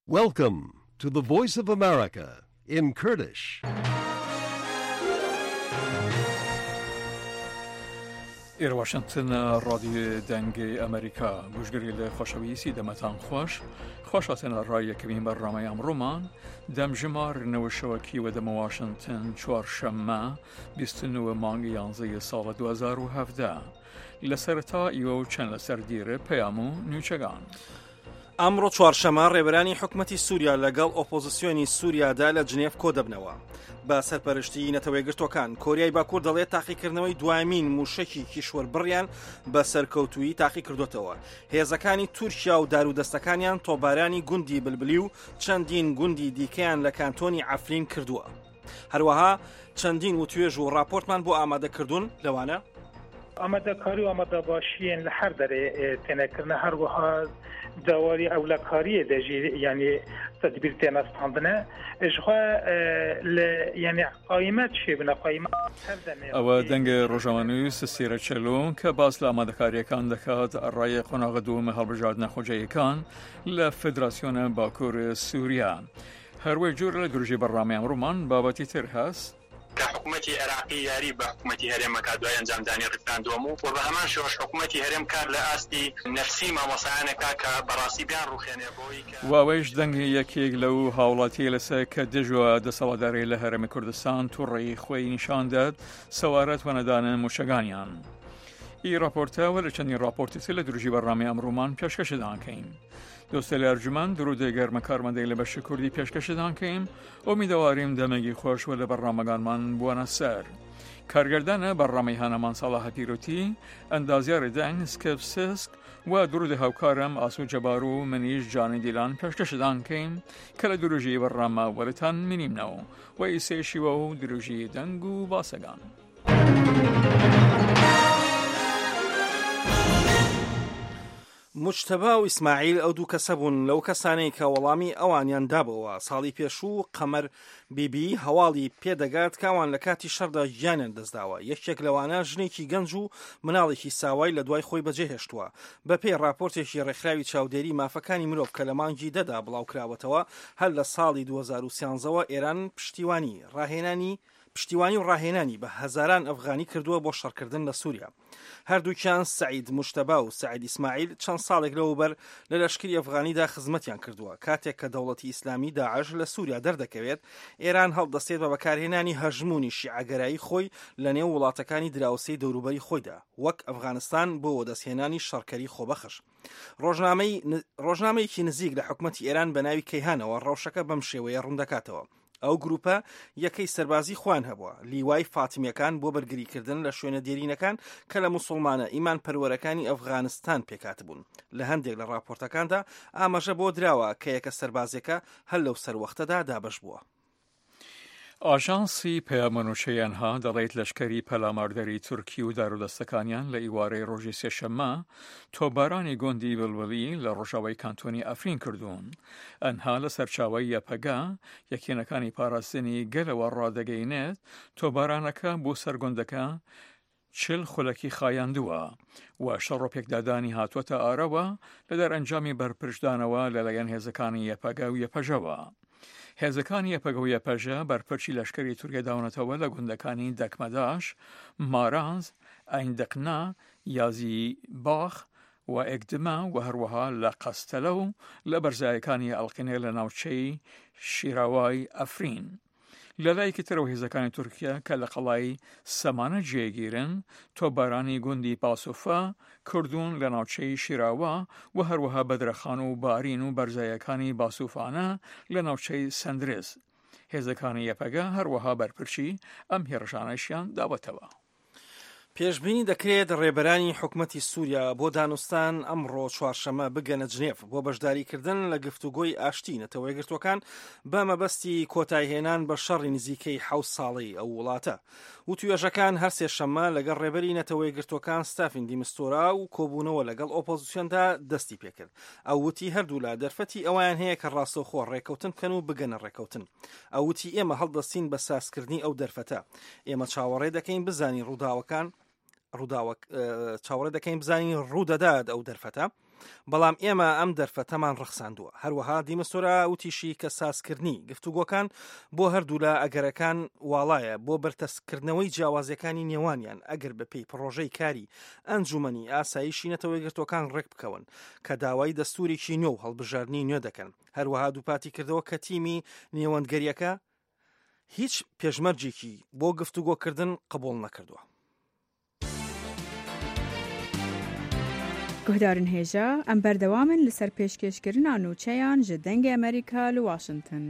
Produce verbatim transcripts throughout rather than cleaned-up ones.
Welcome to the Voice of America in Kurdish. إير واشنطن راديو دنگ أمريكا گوشگری خوشویسی دمتان خوش خوشاتن رای کمین برنامه امرومان دم جمار نوشواکی و دم واشنطن چهارشنبه بیست و نه مانگ یانزده سال دو هزار و هفده لسرتا ایو چند لسر دیره پیامو نیوچگان ئەمڕۆ چوارشەمە ڕێبەرانی حکومەتی سووریا لەگەڵ ئۆپۆزیسیۆنی سووریادا لە جنێڤ کۆ دەبنەوە بە سەرپەرشتی نەتەوەی گرتوەکان. کۆریای باکوور دەڵێت تاقیکردنەوەی دوایمین موشەکی کیشوەر بڕیان بە سەرکەوتووی تاقی کردوتەوە. هێزەکانی تورکیا و دارودەستەکانیان تۆبارانی گوندی بلبلی و چەندین گوندی دیکەیان لە کانتۆنی عەفرین کردووە. هەروەها چەندین وتوێژ و راپۆرتمان بۆ ئامادەکردوون لەوانە ئامادەکاری و ئامادەباشیên li her derê tênekirin herwiha dawarî ewlekariyê de jî yanî tedbîr têne standine ji xwe li yanî qayîme çêbine qayîme ئەوە دەنگە ڕۆژەوانووی سسیرە چەلۆن کە باس لە ئامادەکاریەکان دەکات ڕای قۆناغە دووەمە هەڵبژاردنە خۆجەیەکان لە فدراسیۆنە باکوور سووریا. هەروەی جۆرە لە گروژی بەڕامی ئەمڕۆمان بابەتی تر هەست. حکومەتی عێراقی یاری بە حکومەتی هەرێمەکە دوای ئەنجامدانی ڕیفراندۆم و بە هەمان شێوەش حکومەتی هەرێم کار لە ئاستی نەفسی مامۆسایانێکا کە بەڕاستی بیان ڕوخێنێ بۆی واوەیش دەنگی یەکێک لەو هاوڵاتی لەسەر کە دژوە دەسەڵاتداری لە هەرێمی کوردستان تووڕێی خۆی نیشان داد سەوارەت وەنەدانن موشەکانیان. ئی راپۆرتەوە لە چەندین راپۆرتی تر لە دروژی بەڕامی ئەمڕۆمان پێشکەشدانکەین. دۆستە لە ئەرجومان درودێ گەرمە کارمەندەی لە بەشی کوردی پێشکەشدانکەین ئۆمیدەواریم دەمەگی خۆشوە لە بەڕامەکانمان بوونە سەر. کارگەردانە بەڕامی هانەمان ساڵاحە پیرۆتی ئەندازیاری دەنگ سکەپسسک و درودە هاوکارم ئاسو جەبار و منیش جانی دیلان پێشکەشدانکەین کە لە دروژی بەڕامە وەرتان منیمنەوە و ئیسێشیوە و دروژی دەنگ و باسەکان. مجتەبا و ئیسماعیل ئەو دوو کەسە بوون لەو کەسانەی کە وەڵامی ئەوانیان دابەوە ساڵی پێشوو قەمەر بیبی هەواڵی پێدەگات کاوان لە کاتی شەڕدا گیانیان دەستداوە. یەکێک لەوانە ژنێکی گەنج و مناڵێکی ساوای لە دوای خۆی بەجێهێشتووە. بەپێی راپۆرتێکی ڕێکخراوی چاودێری مافەکانی مرۆڤ کە لە مانگی دەدا بڵاوکراوەتەوە هەر لە ساڵی دوو هەزار و سیانزەوە ئێران پشتیوانی ڕاهێنانی پشتیوانی و ڕاهێنانی بە هەزاران ئەفغانی کردووە بۆ شەڕکردن لە سووریا. هەردووکیان سعید مجتەبا و سعید ئیسماعیل چەند ساڵێک لەوبەر لە لەشکری ئەفغانیدا خزمەتیان کردووە. کاتێک کە دەوڵەتی ئیسلامی داعش لە سووریا دەردەکەوێت ئێران هەڵدەستێت بە بەکارهێنانی هەژمونی شیعەگەرایی خۆی لە نێو وڵاتەکانی دراوسەی دەوروبەری خۆیدا وەک ئەفغانستان بۆ وەدەستهێنانی شەڕکەری خۆبەخش. ڕۆژنامەیەکی نزیک لە حکومەتی ئێران بە ناوی کەیهانەوە ڕەوشەکە بەم شێوەیە ڕوندەکاتەوە. ئەو گروپە یەکەی سەربازی خوان هەبووە لیوای فاتمیەکان بۆ بەرگریکردن لە شوێنە دێرینەکان کە لە موسڵمانە ئیمان پەروەرەکانی ئەفغانستان پێکات بوون. لە هەندێک لە راپۆرتەکاندا ئاماژە بۆ دراوە کە یەکە سەربازێکە هەر لەو سەروەختەدا دابەش بووە. ئاژانسی پەیامەنووشەیانها دەڵێت لەشکەری پەلاماردەری تورکی و دارودەستەکانیان لە ئیوارەی ڕۆژی سێشەممە تۆبارانی گۆندی بڵبڵی لە ڕۆژاوای کانتۆنی ئەفرین کردوون. ئەنها لە سەرچاوی یەپەگا یەکێنەکانی پاراستنی گەلەوە ڕادەگەینێت تۆبارانەکە بۆ سەرگۆندەکە چل خولەکی خایاندووە و شەڕۆپێکدادانی هاتووەتە ئارەوە لە دەرئەنجامی بەرپرسدانەوە لەلایەن هێزەکانی یەپەگا و یەپەژەوە. هێزەکانی یەپەگە و یەپەژە بەرپەرچی لەشکری تورکیا داونەتەوە لە گوندەکانی دەکمەداش، مارانز، ئایندەقنا، یازی باخ و ئێکدمە و هەروەها لە قەستەلە و لە بەرزایەکانی ئەڵقینێ لە ناوچەی شیراوای ئەفرین. لە لایەکی ترەوە هێزەکانی تورکیا کە لە قەڵای سەمانە جێگیرن تۆبارانی گوندی پاسوفا کردوون لە ناوچەی شیراوە و هەروەها بەدرەخان و بارین و بەرزایەکانی باسوفانە لە ناوچەی سەندرس. هێزەکانی یەپەگە هەروەها بەرپرچی ئەم هێرشانەشیان داوەتەوە. پێشبینی دەکرێت ڕێبەرانی حکومەتی سووریا بۆ دانوستان ئەمڕۆ چوارشەمە بگەنە جنێڤ بۆ بەشداریکردن لە گفتوگۆی ئاشتی نەتەوەی گرتوەکان بە مەبەستی کۆتایهێنان بە شەڕی نزیکەی حەوت ساڵی ئەو وڵاتە. وتوێژەکان هەر سێشەممە لەگەڵ ڕێبەری نەتەوەی گرتوەکان ستافندی مستۆرا و کۆبوونەوە لەگەڵ ئۆپۆزیسیۆندا دەستی پێکرد. ئەو وتی هەردوو لە دەرفەتی ئەویان هەیە کە ڕاستەوخۆ ڕێکەوتن بکەن و بگەنە ڕێکەوتن. ئەو وتی ئێمە هەڵدەستین بە سازکردنی ئەو دەرفەتە. ئێمە چاوەڕێ دەکەین بزانی ڕووداوەکان ڕووداوە چاوەڕێ دەکەین بزانین ڕوودەدات ئەو دەرفەتە بەڵام ئێمە ئەم دەرفەتەمان ڕەخساندووە. هەروەها دیمەستۆرا وتیشی کە سازکردنی گفتوگۆکان بۆ هەردوو لە ئەگەرەکان واڵایە بۆ بەرتەسکردنەوەی جیاوازیەکانی نێوانیان ئەگەر بەپێی پڕۆژەی کاری ئەنجومەنی ئاسایشی نەتەوەی گرتوەکان ڕێک بکەون کە داوای دەستوورێکی نوێ و هەڵبژاردننی نوێ دەکەن. هەروەها دووپاتی کردەوە کە تیمی نێوەندگەریەکە هیچ پێشمەرجێکی بۆ گفتوگۆکردن قبول نەکردووە. گوهدارن هێژە ئەم بەردەوامن لەسەر پێشکەشکردنا نوچەیان ji dengê ئەمریکا li Washington.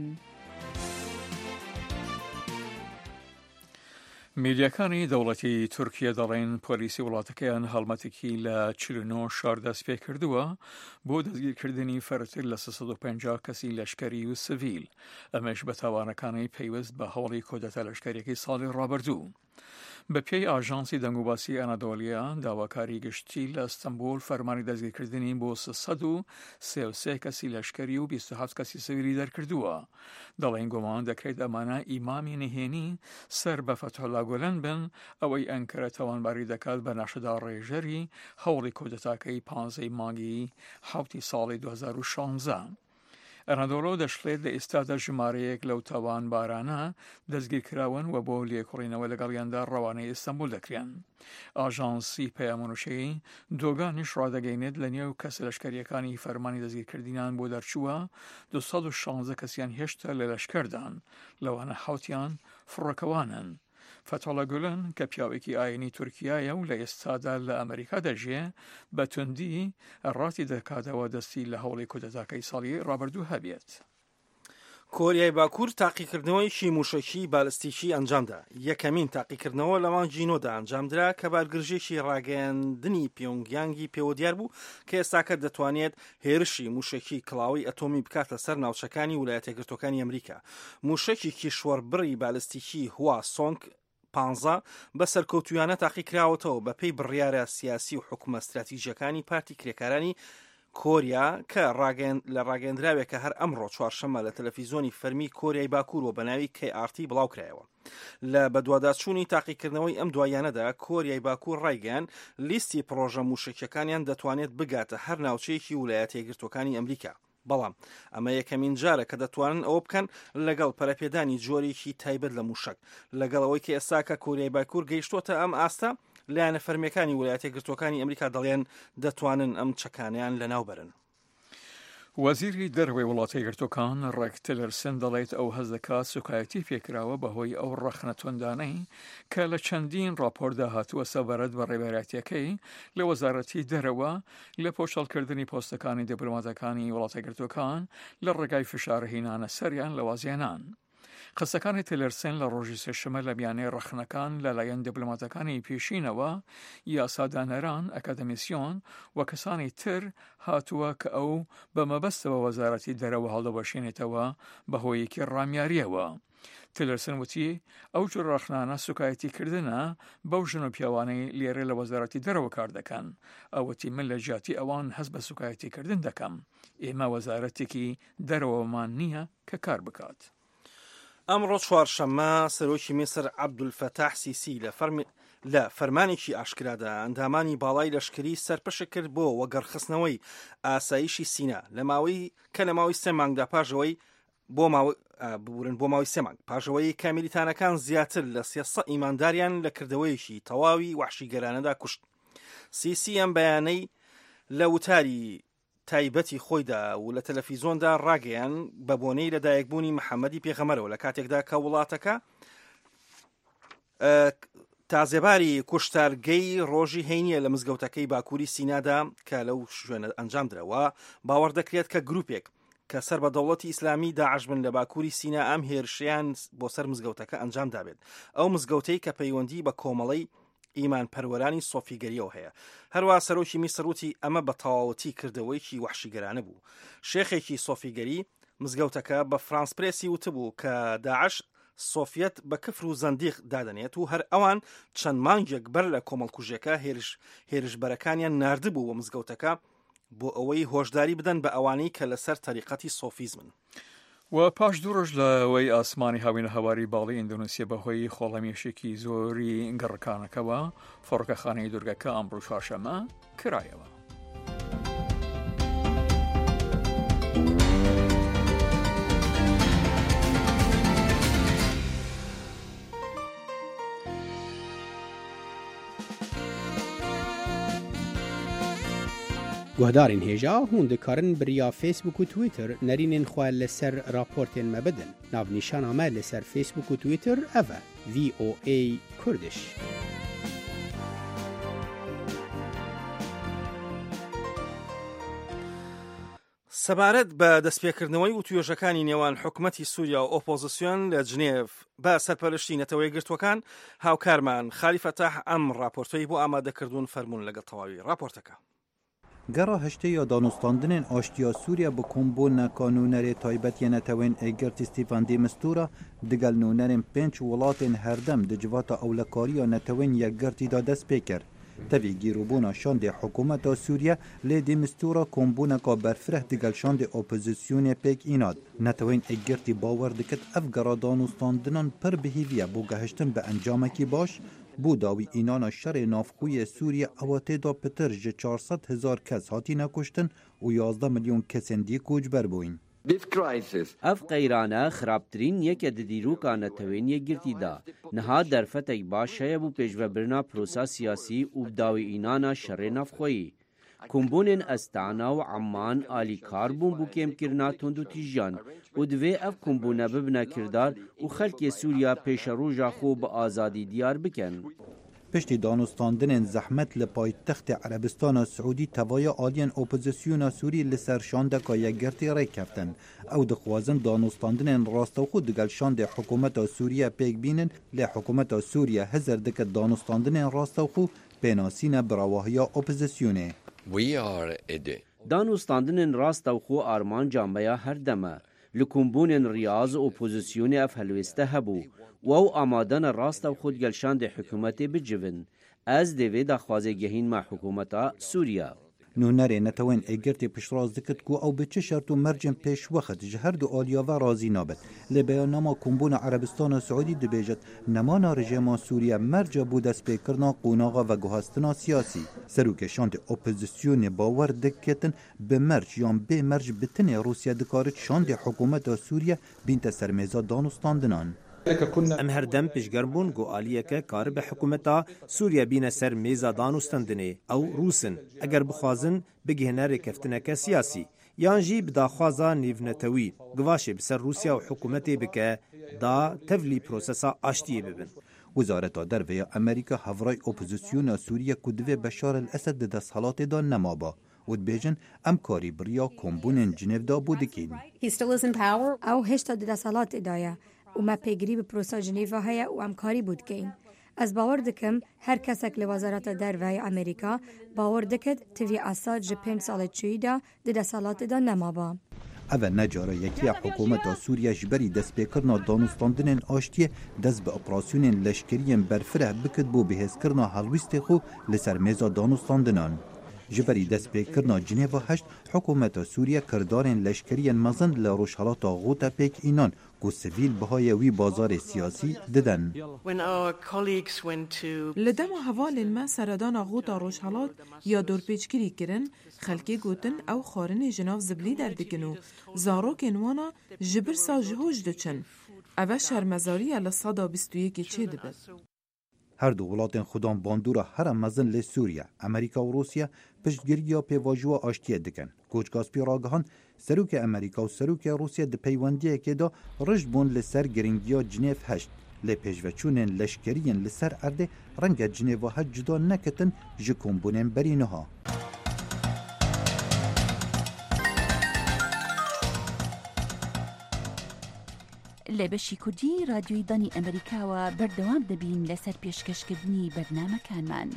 میدیاکانی دەوڵەتی تورکیا دەڵێن پۆلیسی وڵاتەکەیان هەڵمەتێکی لە چل و نۆ شار دەست پێ کردووە بۆ دەستگیرکردنی فەرتر لە سێ سەد و پەنجا کەسی لەشکەری و سڤیل، ئەمەش بە تاوانەکانی پەیوەست بە هەوڵی کۆدەتە لەشکەرێکی ساڵی ڕابردوو. بە پێی ئاژانسی دەنگوباسی ئەنادۆلیا داواکاری گشتی لە ئەستەمبول فەرمانی دەستگیرکردنی بۆ سێ سەد و سێ و سێ کەسی لەشکەری و بیست و هەفت کەسی سڤیلی دەرکردووە. دەڵێن گومان دەکرێت ئەمانە ئیمامی نهێنی سەر بە فەتحولا گۆلەن بن، ئەوەی ئەنکەرە تاوانباری دەکات بە ناشدا ڕێژەری هەوڵی کۆدەتاکەی پانزەی مانگی حوتی ساڵی دو هەزار و شانزە. ئەنادۆڵۆ دەشڵێت لە ئێستادا ژمارەیەک لەو تاوان بارانە دەستگیرکراون و بۆ لێکۆڵینەوە لەگەڵیاندا ڕەوانەی ئێستەمبول دەکرێن. ئاژانسی پەیامونوشەی دۆگانیش ڕادەگەینێت لە نێو کەسە لەشکەریەکانی فەرمانی دەستگیرکردنیان بۆ دەرچووە دو سەد و شانزە کەسیان هێشتا لە لەشکەردان، لەوانە حوتیان فڕۆکەوانن. فتحولا گۆلن کە پیاوێکی ئاینی تورکیایە و لە ئێستادا لە ئەمریکا دەژێ بە توندی ڕاتی دەکاتەوە دەستی لە هەوڵی کودەتاکەی ساڵی ڕابردوو هەبێت. کۆریای باکوور تاقیکردنەوەیشی موشەکی بالستیکی ئەنجامدا. یەکەمین تاقیکردنەوە لە مانگی نۆدا ئەنجامدرا کە بارگرژێکی ڕاگەیاندنی پیۆنگیانگی پێوە دیار بوو کە ئێستاکە دەتوانێت هێرشی موشەکی کڵاوی ئەتۆمی بکاتە سەر ناوچەکانی ویلایەتە یەکگرتووەکانی ئەمریکا. موشەکی کیشوەربڕی بالستیکی هوا سۆنگ پانزە بە سەرکەوتویانە تاقیکراوەتەوە بە پێی بڕیارە سیاسی و حکومە استراتیژیەکانی پارتی کرێکارانی کۆریا کە لە ڕاگەندراوێکە هەر ئەمڕۆ چوارشەممە لە تەلەڤیزۆنی فەرمی کۆریای باکوور بە ناوی کێ ئار تی بڵاوکرایەوە. لە بەدواداچوونی تاقیکردنەوەی ئەم دوایانەدا کۆریای باکوور ڕایگەیان لیستی پرۆژە موشکیەکانیان دەتوانێت بگاتە هەر ناوچەیەکی ویلایەتە یەکگرتووەکانی ئەمریکا. بەڵام ئەمە یەکەمین جارە کە دەتوانن ئەوە بکەن لەگەڵ پەرەپێدانی جۆرێکی تایبەت لە موشک، لەگەڵ ئەوەی کە ئێستاکە کۆریای باکوور گەیشتوتە ئەم ئاستا لایەنە فەرمیەکانی ویلایەتە یەکگرتووەکانی ئەمریکا دەڵێن دەتوانن ئەم چەکانیان لەناوبەرن. وەزیری دەرەوەی وڵاتی یەکگرتووەکان ڕێک تیلەرسن دەڵێت ئەو هەز دەکات سوکایەتی پێکراوە بەهۆی ئەو ڕەخنە توندانەی کە لە چەندین ڕاپۆرتدا هاتووە سەبارەت بە ڕێبەرایەتیەکەی لە وەزارەتی دەرەوە لە پۆشەڵکردنی پۆستەکانی دیپلۆماتەکانی وڵاتە یەکگرتووەکان لە ڕێگای فشارهێنانە سەریان لە وازیانان. قسەکانی تیلەرسن لە ڕۆژی سێشەمە لە میانەی ڕەخنەکان لەلایەن دیپلۆماتەکانی پێشینەوە، یاسادانەران، ئەکادەمیسیۆن و کەسانی تر هاتووە کە ئەو بە مەبەستەوە وەزارەتی دەرەوە هەڵدەبەشێنێتەوە بەهۆیەکی ڕامیاریەوە. تیلەرسن وتی ئەو جۆر ڕەخنانە سوکایەتی کردنە بەو ژن و پیاوانەی لێرە لە وەزارەتی دەرەوە کار دەکەن. ئەوەتی من لە جیاتی ئەوان هەست بە سوکایەتی کردن دەکەم. ئێمە وەزارەتێکی دەرەوەمان نییە کە کار بکات. ئەمڕۆ چوارشەممە سەرۆکی میسر عەبدولفەتاح سیسی لە فەرمانێکی ئاشکرادا ئەندامانی باڵای لەشکری سەرپەشە کرد بۆ وەگەڕخستنەوەی ئاسایشی سینا لە ماوەی کە لە ماوەی سێ مانگدا پاژەوەی بۆ ببورن بۆ ماوەی سێ مانگ پاژەوەی کە میلیتانەکان زیاتر لە سێسە ئیمانداریان لە کردەوەیەکی تەواوی وحشیگەرانەدا کوشت. سیسی ئەم بەیانەی لە وتاری تایبەتی خۆیدا و لە تەلەڤیزۆندا ڕاگەیان بە بۆنەی لەدایکبوونی محەممەدی پێغەمەرەوە لە کاتێکدا کە وڵاتەکە تازێباری کوشتارگەی ڕۆژی هەینیە لە مزگەوتەکەی باکووری سینادا کە لەو شوێنە ئەنجام درەوە باوەڕ دەکرێت کە گروپێک کە سەر بە دەوڵەتی ئیسلامی داعش بن لە باکووری سینا ئەم هێرشیان بۆ سەر مزگەوتەکە ئەنجام دابێت. ئەو مزگەوتەی کە پەیوەندی بە کۆمەڵەی ئیمان پەروەرانی سۆفیگەریەوە هەیە. هەروە سەرۆکی میسروتی ئەمە بە تەواوەتی کردەوەیکی وحشیگەرانە بوو. شێخێکی سۆفیگەری مزگەوتەکە بە فرانس پرێسی وتبوو کە داعش سۆفیەت بە کفر و زەندیق دادەنێت و هەر ئەوان چەند مانگێک بەر لە کۆمەڵکوژەکە هێرشبەرەکانیان ناردبوو بۆ مزگەوتەکە بۆ ئەوەی هۆشداری بدەن بە ئەوانەی کە لەسەر تەریقەتی سۆفیزمن. و پاش دوو ڕۆژ لەوەی ئاسمانی هاوینە هەواری باڵی ئیندۆنسیە بەهۆی خۆڵەمێشێکی زۆری گەڕەکانەکەەوە فڕۆکەخانەی دورگەکە ئەمڕۆ چوارشەممە کرایەوە. گهدارین هیجا هون دکارن بریا فیسبوک و تویتر نرینین خواه لسر راپورتین مبدن. ناو نشان آمه لسر فیسبوک و تویتر اوه وی او ای کردش. سەبارەت بە دەستپێکردنەوەی و توێژەکانی نێوان حکومەتی سووریا و ئۆپۆزیسیۆن لە جنێڤ بە سەرپەرشتی نەتەوەی گرتوەکان هاوکارمان خالیفەتاح ئەم راپۆرتۆی بۆ ئامادەکردوون فەرموون لەگەڵ تەواوی راپۆرتەکە. گەڕا هەشتەیە دانوستاندنên ئاشتیا سووریا bi kombûna kanûnerê taybet yê netewên êgirtî Stîfan de Mistura digel nûnerên pênc welatên herdem di civata ewlekariya netewên yekgirtî da dest pê kir. Tevî gîrûbûna şandê hikûmeta Sûriye lê de Mistura kombûneka berfireh digel şandê opozisyonê pêk înad. Netewên êgirtî bawer dikit ev gera danûstandinan pir bihîviye bû gehiştin bi encamekî baş بو داوی اینانا شر نافخوی سوریه اواته دا پتر جه چهارصد هزار کس هاتی نکشتن و یازده میلیون کسین دی کوچبر بوین. اف قیرانه خرابترین یک دیروکا نتوین یگرتی دا نها درفتک باشه بو پیشو برنا پروسا سیاسی و داوی اینانا شر نافخوی. کمبونین استانا و عمان آلی کار بون بو کم کرنا تندو تیجان و دوی اف کمبونه ببنا کردار و خلک سوریا پیش روژا خوب آزادی دیار بکن. پشتی دانستاندن زحمت لپایتخت عربستان سعودی توای آلین اپوزیسیون سوری لسر شاندکا یکگرتی ری کفتن او دخوازن دانستاندن راستو خود دگل شاند حکومت سوریه پیک بینن لی حکومت سوریه هزر دکت دانستاندن راستو خود بیناسین براواهیا اپوزیسیونه. دانوستاندن راست و خو آرمان جامعه هر دمه لکمبون ریاض اپوزیسیون اف هلوسته هبو و او آمادن راست و خود گلشان ده حکومت بجون از دوی دا خوازه گهین ما حکومتا سوریا. نونره نتوین اگرتی پشراز دکت کو او بچه شرط و مرجم پیش وقت جهر دو آلیا و رازی نابد لبیان نما کمبون عربستان سعودی دبیجت نمانا رژیم سوریه مرجا بود از پیکرنا قوناغا و گوهستنا سیاسی سروکشاند اپوزیسیون باور دکتن به مرج یا به مرج بتن روسیه دکارت شاند حکومت سوریه بینت سرمیزا دانستاندنان. ام هردم پشگربون گو آلیکه کار به حکومتا سوریا بین سر میزا دانوستندنه او روسن اگر بخوازن بگهنه رکفتنک سیاسی یان جی بداخوازا نیونتوی گواشه بسر روسیا و حکومتی بکه دا تفلی پروسسا آشتیه ببن. وزارت دروی امریکا هفرای اپوزیسیون سوریه کدوه بشار الاسد دست حالات دا نمابا و دبیجن ام کاری بریا کمبون جنیو دا بودکین. او هشتا دست حالات دایه و ما پیگری به پروسا جنیوا هیا و امکاری بود که از باور دکم هر کسک لوزارت دروی امریکا باور دکد توی اساد ج پنج سال چوی دا ده سالات دا نمابا. اول نجاره یکی حکومت سوریه جبری دست بکرنا دانستاندن آشتیه دست به اپراسیون لشکرین برفره بکد بو بهز کرنا هلویست خو لسر میزا دانستاندنان. جبری دست بکرنا جنیوا هشت حکومت سوریه کردارن لشکرین مزن لروشالات غوطه پیک اینان کو سیویل بهای وی بازار سیاسی ددن. لدم حوال ما سردان غوطا روشالات یا دورپیچگیری کرن خلکی گوتن او خارن جناف زبلی دردکنو زاروک انوانا جبر سا جهوش دچن اوه شرمزاری لصدا بیست و یکی چه دبد. هر دو ولاتن خودان باندورا هر مزن ل سوریه امریکا و روسیه پشتگیریا پیواجو آشتیه دکن کوچکاس پیراگهان سروک امریکا و سروک روسیه د پیوندیه که دا رشد بون لسر گرینگیا جنیف هشت ل پیشوچونن لشکرین لسر ارده رنگ جنیو هشت جدا نکتن جکون بونن برینها. لبشی کردی رادیوی دانی امریکا و بردوام دبین لسر پیشکشکردنی برنامه‌کان من.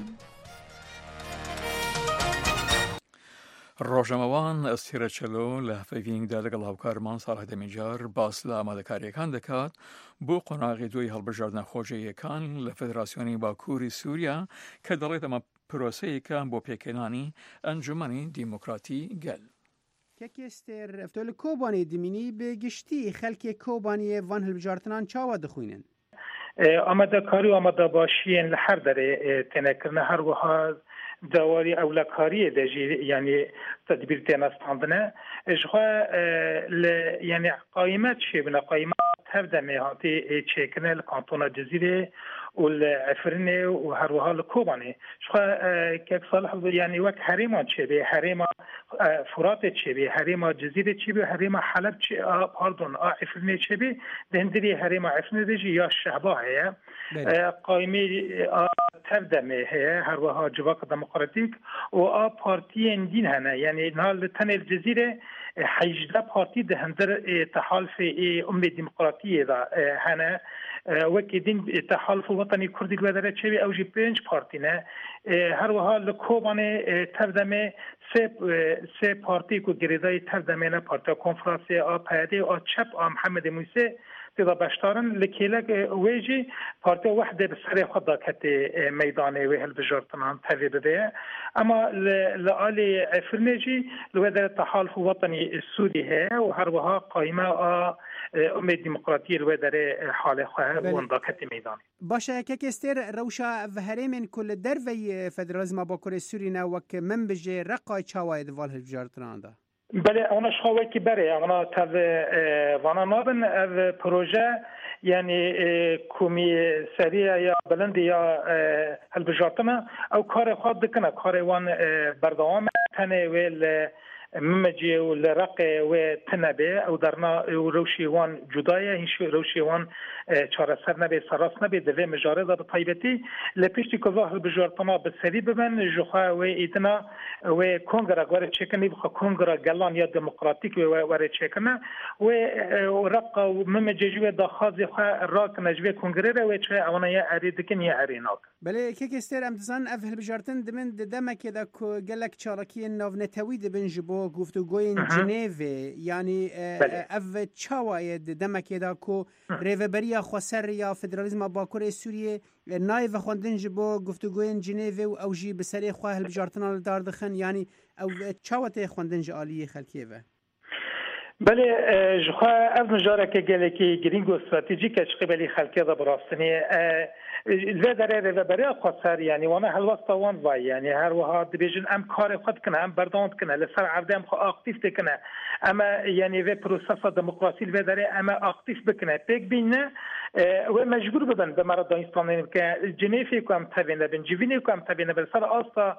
ڕۆژەمەوان ئەستێرە چەلۆ لە هەفتەیەکدا لەگەڵ هاوکارمان ساڵح دەمینجار باس لە ئامادەکاریەکان دەکات بۆ قۆناغی دوای هەڵبژاردنە خۆشەویەکان لە فێدراسیۆنی باکووری سووریا کە دەڵێت ئەمە پرۆسەیەکە بۆ پێکهێنانی ئەنجومەنی دیموکراتی گەل. کەکێستێر ئەفتۆ لە کۆبانی دمینی بێگشتی خەلکێ کۆبانیە وان هەڵبژاردنان چاوا دەخوێنن. ئامادەکاری و ئامادەباشیên li her derê tênekirine her wiha داواری اولکاری دجی یعنی تدبیر تناستاندنه اجخوا یعنی قایمت شی بنا قایمت هر دمه هاتی چیکنه لکانتون جزیره والعفرنه وهروها الكوباني شو كيف صالح يعني وقت حريمه تشبي حريمه فرات تشبي حريمه جزيره تشبي حريمه حلب تشبي باردون عفرنه تشبي دهندري حريمه عفرنه دجي يا الشعبه هي قائمه تردمه هي هروها جواك ديمقراطيك و بارتي دين هنا يعني نهال تن الجزيره حيجدا بارتي دهندر تحالف ام الديمقراطيه ذا هنا وكيدين تحالف الوطني الكردي الودره تشبي او جي بينج بارتينا هروها لكوبانه تردمه سه سه بارتي کو گریدای تردمه بارتا کنفرانسی ا پیاده ا چپ ا محمد موسی تدا بشتارن لکیلک ویجی پارتی وحده بسری خدا کت میدانه و هل بجارتنان تفی بده اما لآلی عفرنجی لودر تحالف وطنی السوري هي وهروها قائمه ا ام الديمقراطيه الودر حال خواه وندا کت میدانه باشه که کستر روشا وهرمن کل دروی فدراليزم باكور السوري نوک من بجه رقای چاوای دوال هل بجارتنان ده بله انا شخوه کی بره انا تاو وانا نابن او پروژه یعنی کومی سریع یا بلند یا هلبجارتنا او کار خود دکنه کار وان بردوام تنه ویل ممجي والرق وتنبه او درنا روشي وان جدايه هيش روشي وان چارسر نبي سراس نبي دوه مجارده بطيبتي لپیشتی کوزاه بجارتنا بسری ببن جوخا و ایدنا و کنگرا غوره چکنی بخ کنگرا گلان یا دموکراتیک و وره چکنه و رق ممجي جو داخاز خو راک نجوی کنگره و چه اونا یا اریدکن یا اریناک بله که کستر امتزان افهل بجارتن دمن دمک دا کو گلک چارکی ناو نتوی دبن جبو گفتگوین جنیو یعنی اف چاواید دمک دا کو ریوبریا خوسر یا فدرالیزم باکور سوریه نایو خواندن جبو گفتگوین جنیو او جی بسری خواه بجارتن دار دخن یعنی او چاوت خواندن جالی خلکیه و بله جخوا از نجاره که گله که گرینگو استراتژیک قبلی خلکیه دا براستنی الودره ریوبریا خوسر یعنی وانا هلوست وان وای یعنی هر وها دبیجن ام کار خود کنه ام برداند کنه لسر عرض ام خو اکتیف کنه اما یعنی و پروسس دموکراسی الودره اما اکتیف بکنه پیک بینه و مجبور بدن به مرد دانستان که جنیفی کوم تبینه بن جوینی کوم تبینه بر سر آستا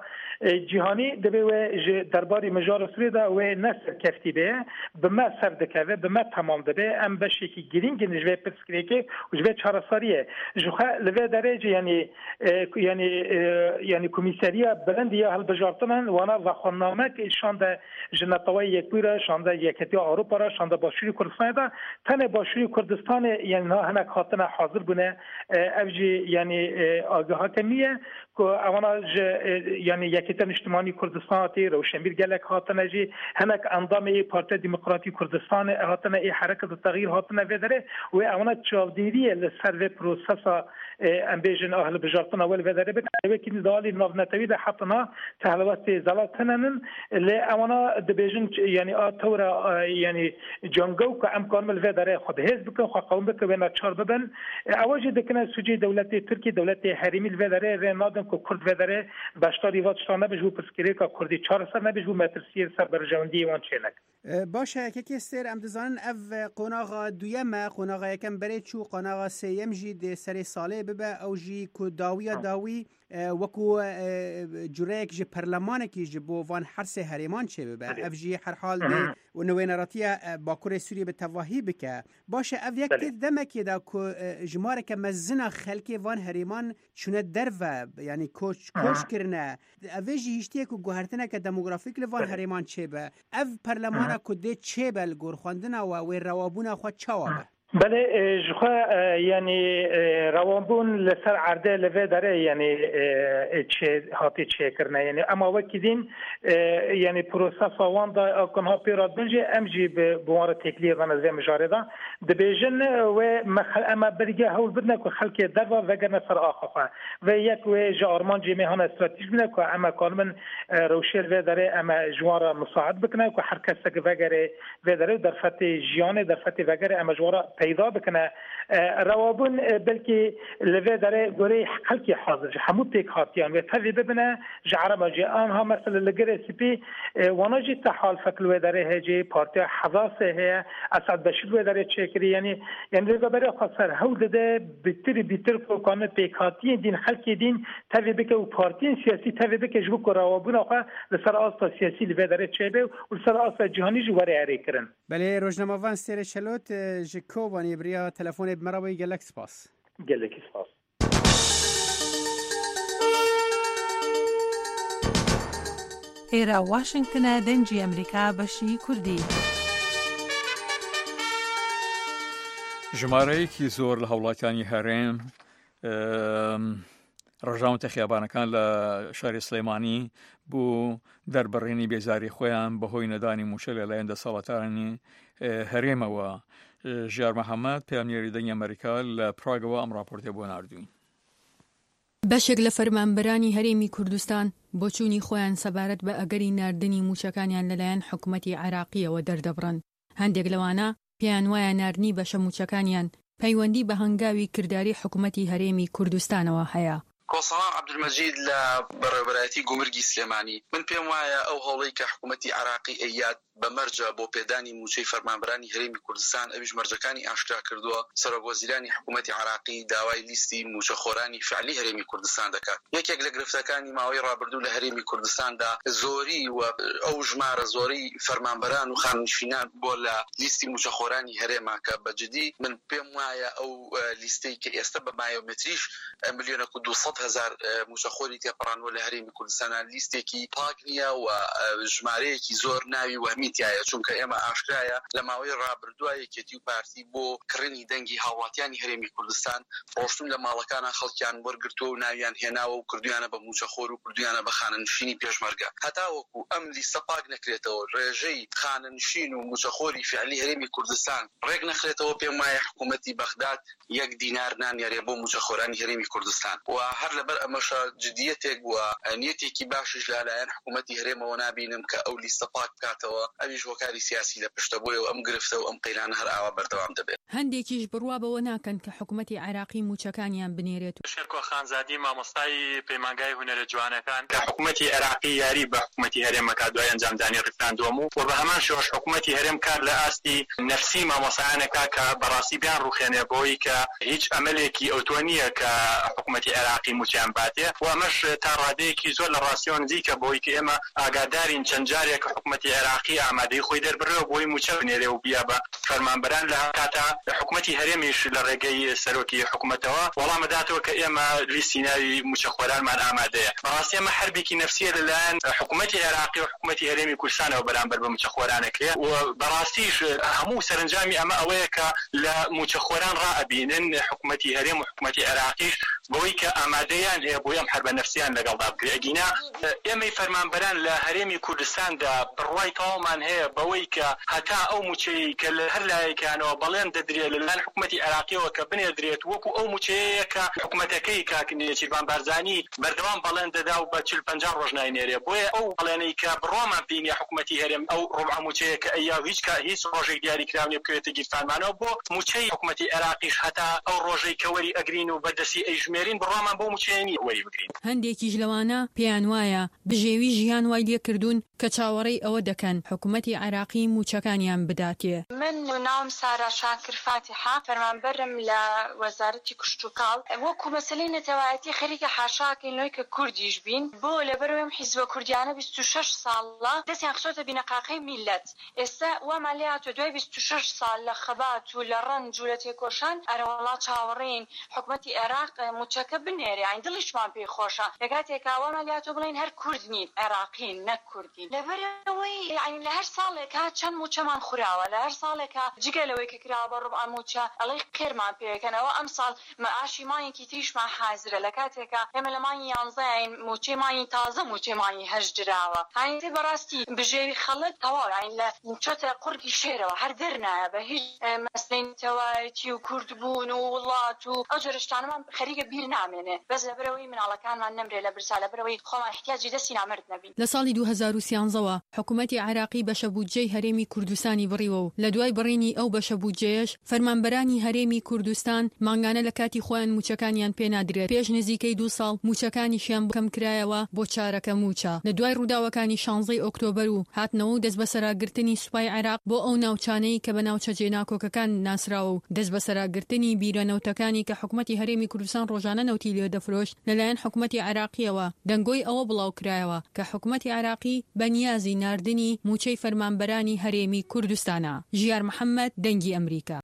جهانی دبی و درباری مجار سوریدا و نصر کفتی به به ما سر دکه به ما تمام دبی ام بشی کی گرینگ نجوی پرسکریکه و جوی چارساریه جوخه الودره یعنی یعنی یعنی کمیسریا بلندی هل بجارتنن وانا و خنامه که شان ده جنتوای یک پورا شان ده یکتی اروپا را شان ده باشوری کردستان ده تن باشوری کردستان یعنی هنک خاطر حاضر بونه اوجی یعنی آگاه کمیه که اوانا یعنی یکیتن اجتماعی کردستان تی روشنبیر گلک هاتنه جی هنک اندام پارتی دموکراتی کردستان هاتنه ای حرکت تغییر هاتنه وداره و اوانا چاودیری لسر پروسس ام بیژن اهل بجارتن اول وداره بکنه که دالی نو نتوی ده حتنا تحولات زلاتنن ل اوانا د بیژن یعنی اتورا یعنی جنگو که امکان مل وداره خود حزب که خو قوم که بنا چار ببن اواج دکنه سوجی دولت ترکی دولت حریمی وداره رنادن که کرد وداره باشتاری واتشتانه بجو پسکری که کردی چهار سر نبجو مترسی سر برجوندی وان چنک باشه که کستر امتزان اف قناغ دویمه قناغ یکم برای چو قناغ سیم جی ده سری ساله ببه او جی کو داویه داوی وکو جوریک جی پرلمانکی جی بو وان حرس هریمان چه ببه اف جی هر حال ده و نوینراتیه باکور سوریه به تواهی بکه باشه اف یک دمکی دا که جماره که مزنه خلکی وان هریمان چونه در و یعنی کوچ کوچ کرنه اف جی هشتیه که گوهرتنه که دموگرافیک لوان هریمان چه به اف پرلمان که ده چه بل گور خواندنه و وی روابونه خود چوا به بله جخوا یعنی روانبون لسر عرضه لوه داره یعنی چه هاتی چه کرنه یعنی اما وکی دین یعنی پروسس وان دا اکنها پیراد بنجه امجی به بوار تکلیه و نزوی مجاره دا دبیجن و اما برگه هول بدنه که خلک دروا وگرنه سر آخواه و یک و جا آرمان جیمه هان استراتیج بینه که اما کالمن روشیل و داره اما جوارا مساعد بکنه که هر کس که وگره و داره در فت جیانه در فت وگره اما جوارا پیدا بکنه روابون بلکه لوه داره گوره خلکی حاضر حمود تیک هاتیان و تفی ببینه جعرم جی آنها مثلا لگر سپی وانا جی تحال فکل و داره هجی پارتی حضاسه هی اسد بشید و داره چه شکری یعنی یعنی برای خاصر هول ده بتر بتر فوقانه پیکاتی دین خلق دین تابع بکه و پارتی سیاسی تابع بکه جو کراوبون آخه لسر آسا سیاسی لبادره چهبه و لسر آسا جهانی جواره عری کرن. بله روزنامه وان سر شلوت جکوبانی بریا تلفن بمرابی گلکس پاس. گلکس پاس. ئێرە واشنگتنە دەنجی ئەمریکا بەشی کوردی. ژمارەیەکی زۆر لە هەوڵاتیانی هەرێم ڕژاونتە خیابانەکان لە شاری سلەیمانی بوو دەربڕێنی بێزاری خۆیان بەهۆی نەدانی موچە لەلایەن دەسەڵاتدارانی هەرێمەوە. ژیار مەحەممەد پامنیێری دەنگی ئەمریکا لە پراگەوە ئەم راپۆرتێ بۆ ناردووین. بەشێک لە فەرمانبەرانی هەرێمی کوردستان بۆ چوونی خۆیان سەبارەت بە ئەگەری ناردنی موچەکانیان لەلایەن حکوومەتی عێراقیەوە دەردەبڕن. هەندێک لەوانە پێیان وایە ناردنی بەشە موچەکانیان پەیوەندی بە هەنگاوی کردداری حکوومەتی هەرێمی کوردستانەوە هەیە. کۆسەڵام عەبدولمەجید لە بەڕێوەبەرایەتی گومرگی سلێمانی من پێم وایە ئەو هەوڵەی کە حکوومەتی عێراقی ئەیاد بەمەرجە بۆ پێدانی موچەی فەرمانبەرانی هەرێمی کوردستان ئەویش مەرجەکانی ئاشکرا کردووە. سەرۆکوەزیرانی حکوومەتی عێراقی داوای لیستی موچەخۆرانی فعلی هەرێمی کوردستان دەکات. یەکێک لە گرفتەکانی ماوەی ڕابردوو لە هەرێمی کوردستاندا زۆری و ئەو ژمارە زۆری فەرمانبەران و خانشینان بۆ لە لیستی موچەخۆرانی هەرێما کە بەجددی من پێم وایە ئەو لیستەی کە ئێستا بە مایۆمتریش ملیۆنە و دووسەد هەزار موچەخۆری تێپەڕانوە لە هەرێمی کوردستانە لیستێکی پاک نییە و ژمارەیەکی زۆر ناوی وهمیتایە چونکە ئێمە ئاشکرایە لە ماوەی ڕابردووە یەکێتی و پارتی بۆ کڕینی دەنگی هاوڵاتیانی هەرێمی کوردستان ڕۆشتون لە ماڵەکانە خەڵکیان وەرگرتووە و ناویان هێناوە و کردویانە بە موچەخۆر و کردویانە بە خانەنشینی پێشمەرگە. هەتاوەکو ئەم لیستە پاک نەکرێتەوە ڕێژەی خانەنشین و موچەخۆری فعلی هەرێمی کوردستان ڕێک نەخرێتەوە پێم وایە حکوومەتی بەغداد یەک دینار نانیارێ بۆ موچەخۆرانی هەرێمی کوردستان و هەر لەبەر ئەمەشە جدیەتێک وە نیەتێکی باشش لەلایەن حکوومەتی هەرێمەوە نابینم کە ئەو لیستە پاک بکاتەوە ئەویش هۆکاری سیاسی لە پشتە بۆیە و ئەم گرفتە و ئەم قەیرانە هەر ئاوا بەردەوام دەبێت. هەندێکیش بڕوا بەوە ناکەن کە حکوومەتی عێراقی موچەکانیان بنێرێت. شێرکۆ خانزادی مامۆستای پەیمانگای هونەرە جوانەکان کە حکوومەتی عێراقی یاری بە حکوومەتی هەرێمەکە دوای ئەنجامدانی ڕفراندۆم و بە هەمان شێوەش حکوومەتی هەرێم کار لە ئاستی نەفسی مامۆسایانەکە کە بەڕاستی بیان ڕوخێنێ بۆی کە هیچ ئەمەلێکی ئەوتۆ نییە کە حکوومەتی عێراقی موچیان باتێ و ئەمەش تا ڕادەیەکی زۆر لە ڕاستیۆ نزیکە بۆی کە ئێمە ئاگادارین چەند جارێک حکوومەتی عێراقی ئامادەی خۆی دەربڕێەوە بۆی موچە بنێرێ و بیا بە فەرمانبەران لە کاتا حکوومەتی هەرێمیش لە ڕێگەی سەرۆکی حکوومەتەوە وەڵامەداتەوە کە ئێمە لیستی ناوی موچەخۆرانمان ئامادەیە. بەڕاستی ئەمە حربێکی نەفسیە لەلایەن حکوومەتی عێراقی و حکوومەتی هەرێمی کوردستانەوە بەرامبەر بە موچەخۆرانەکرێ و بەڕاستیش هەموو سەرنجامی ئەمە ئەوەیە کە لە موچەخۆران ڕائەبینن حکوومەتی هەرێم و حکوومەتی عێراقیش بۆی کە ئامادەیان هەیە بۆی ئەم حربە نەفسیان لەگەڵدا بگرێ. ئەگینا ئێمەی فەرمانبەران لە هەرێمی کوردستاندا بڕوای تەواومان هەیە بەوەی کە هەتا ئەو موچەی کە لە هەر لایەکانەوە بەڵێن دەدرێت لەلایەن حکوومەتی عێراقیەوە کە بنێدرێت وەکو ئەو موچەیە کە حکوومەتەکەی کاکنێچیروان بارزانی بەردەوام بەڵێن دەدا و بە چل پەنجا ڕۆژ ناینێرێ بۆیە ئەو بەڵێنەی کە بڕوامان بینی حکوومەتی هەرێم ئەو ڕوبع موچەیە کە ئەیا هیچ هیچ ڕۆژێک دیاریکراونی بکرێتە گیرفانمانەوە بۆ موچەی حکوومەتی عێراقیش هەتا ئەو ڕۆژەی کە وەری ئەگرین و بەدەستی ئەیژمێرین بڕوامان بۆ موچەیەنی وەری بگرین. هەندێکیش لەوانە پێیان وایە بژێوی ژیان وای لێکردوون کە چاوەڕێی ئەوە دەکەن حکوومەتی عێراقی موچەکانیان بداتێ. من ناوم سارا شاکر فاتحە فەرمانبەرم لە وەزارەتی کشت و کاڵ وەکو مەسەلەی نەتەوایەتی خەریکە حاشاکەین لۆی کە کوردیش بین بۆ لەبەرەوەم حیزبە کوردیانە بیست و شەش ساڵە دەستیان خسۆتە بینەقاقەی میلەت ئێستا وامان لێ هاتووە دوای بیست و شەش ساڵ لە خەبات و لە ڕەنج و لە تێکۆشان ئەرەوەڵا چاوەڕێین حکوومەتی عێراق موچەکە بنێرێ ئاین دڵیشمان پێی خۆشە لە کاتێکا وامان لێ هاتووە بڵێن هەر کورد نین عێراقین نەک کوردین لەبەرەوەی یعنی لە هەر ساڵێکا چەند موچەمان خوراوە لە هەر ساڵێکا جگە لەوەی کە کراوە بە ڕوبع موچە ئەڵێ خێرمان پێکەنەوە ئەم ساڵ مەعاشی مایەکی تریشمان حازرە لە کاتێکا ئێمە لە مانگی یانزەیین موچەی مانگی تازە موچەی مانگی هەژدراوە هاین تێ بەڕاستی بژێوی خەڵک تەواو یعنی لە چۆتە قورگی شێرەوە هەر دەرنایە بە هیچ مەسلەی نەتەوایەتی و کوردبوون و وڵات و ئەو جۆرە شتانەمان خەریکە بیر نامێنێ بەس لەبەرەوەی مناڵەکانمان نەمرێ لە برسا لەبەرەوەی خۆمان احتیاجی دەستی نامرد نەبین. لە ساڵی دوو هەزار و سیانزەوە حکوومەتی عراقی بەشە بودجەی هەرێمی کوردستانی بڕیوە و لە دوای بڕینی ئەو بەشە بودجەیەش فەرمانبەرانی هەرێمی کوردستان مانگانە لە کاتی خۆیان موچەکانیان پێنادرێت. پێش نزیکەی دوو ساڵ موچەکانیشیان کەم کرایەوە بۆ چارەکە موچە. لە دوای ڕووداوەکانی شانزەی ئۆکتۆبەر و هاتنەوە و دەست بەسەراگرتنی سوپای عێراق بۆ ئەو ناوچانەی کە بە ناوچە جێناکۆکەکان ناسراوە و دەست بەسەراگرتنی بیرەنەوتەکانی کە حکوومەتی هەرێمی کوردستان ڕۆژانە نەوتی لێ دەفرۆشت لەلایەن حکوومەتی عێراقیەوە دەنگۆی ئەوە بڵاو کرایەوە کە حکوومەتی عێراقی بەنیازی ناردنی موچەی فەرمانبەرانی هەرێمی کوردستانە. ژیار محەممەد، دەنگی ئەمریکا.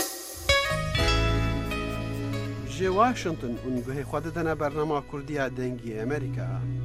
جێ واشنگتن اونگوهی خوا دەدەنە بەرنامە کوردیە دەنگی ئەمریکا.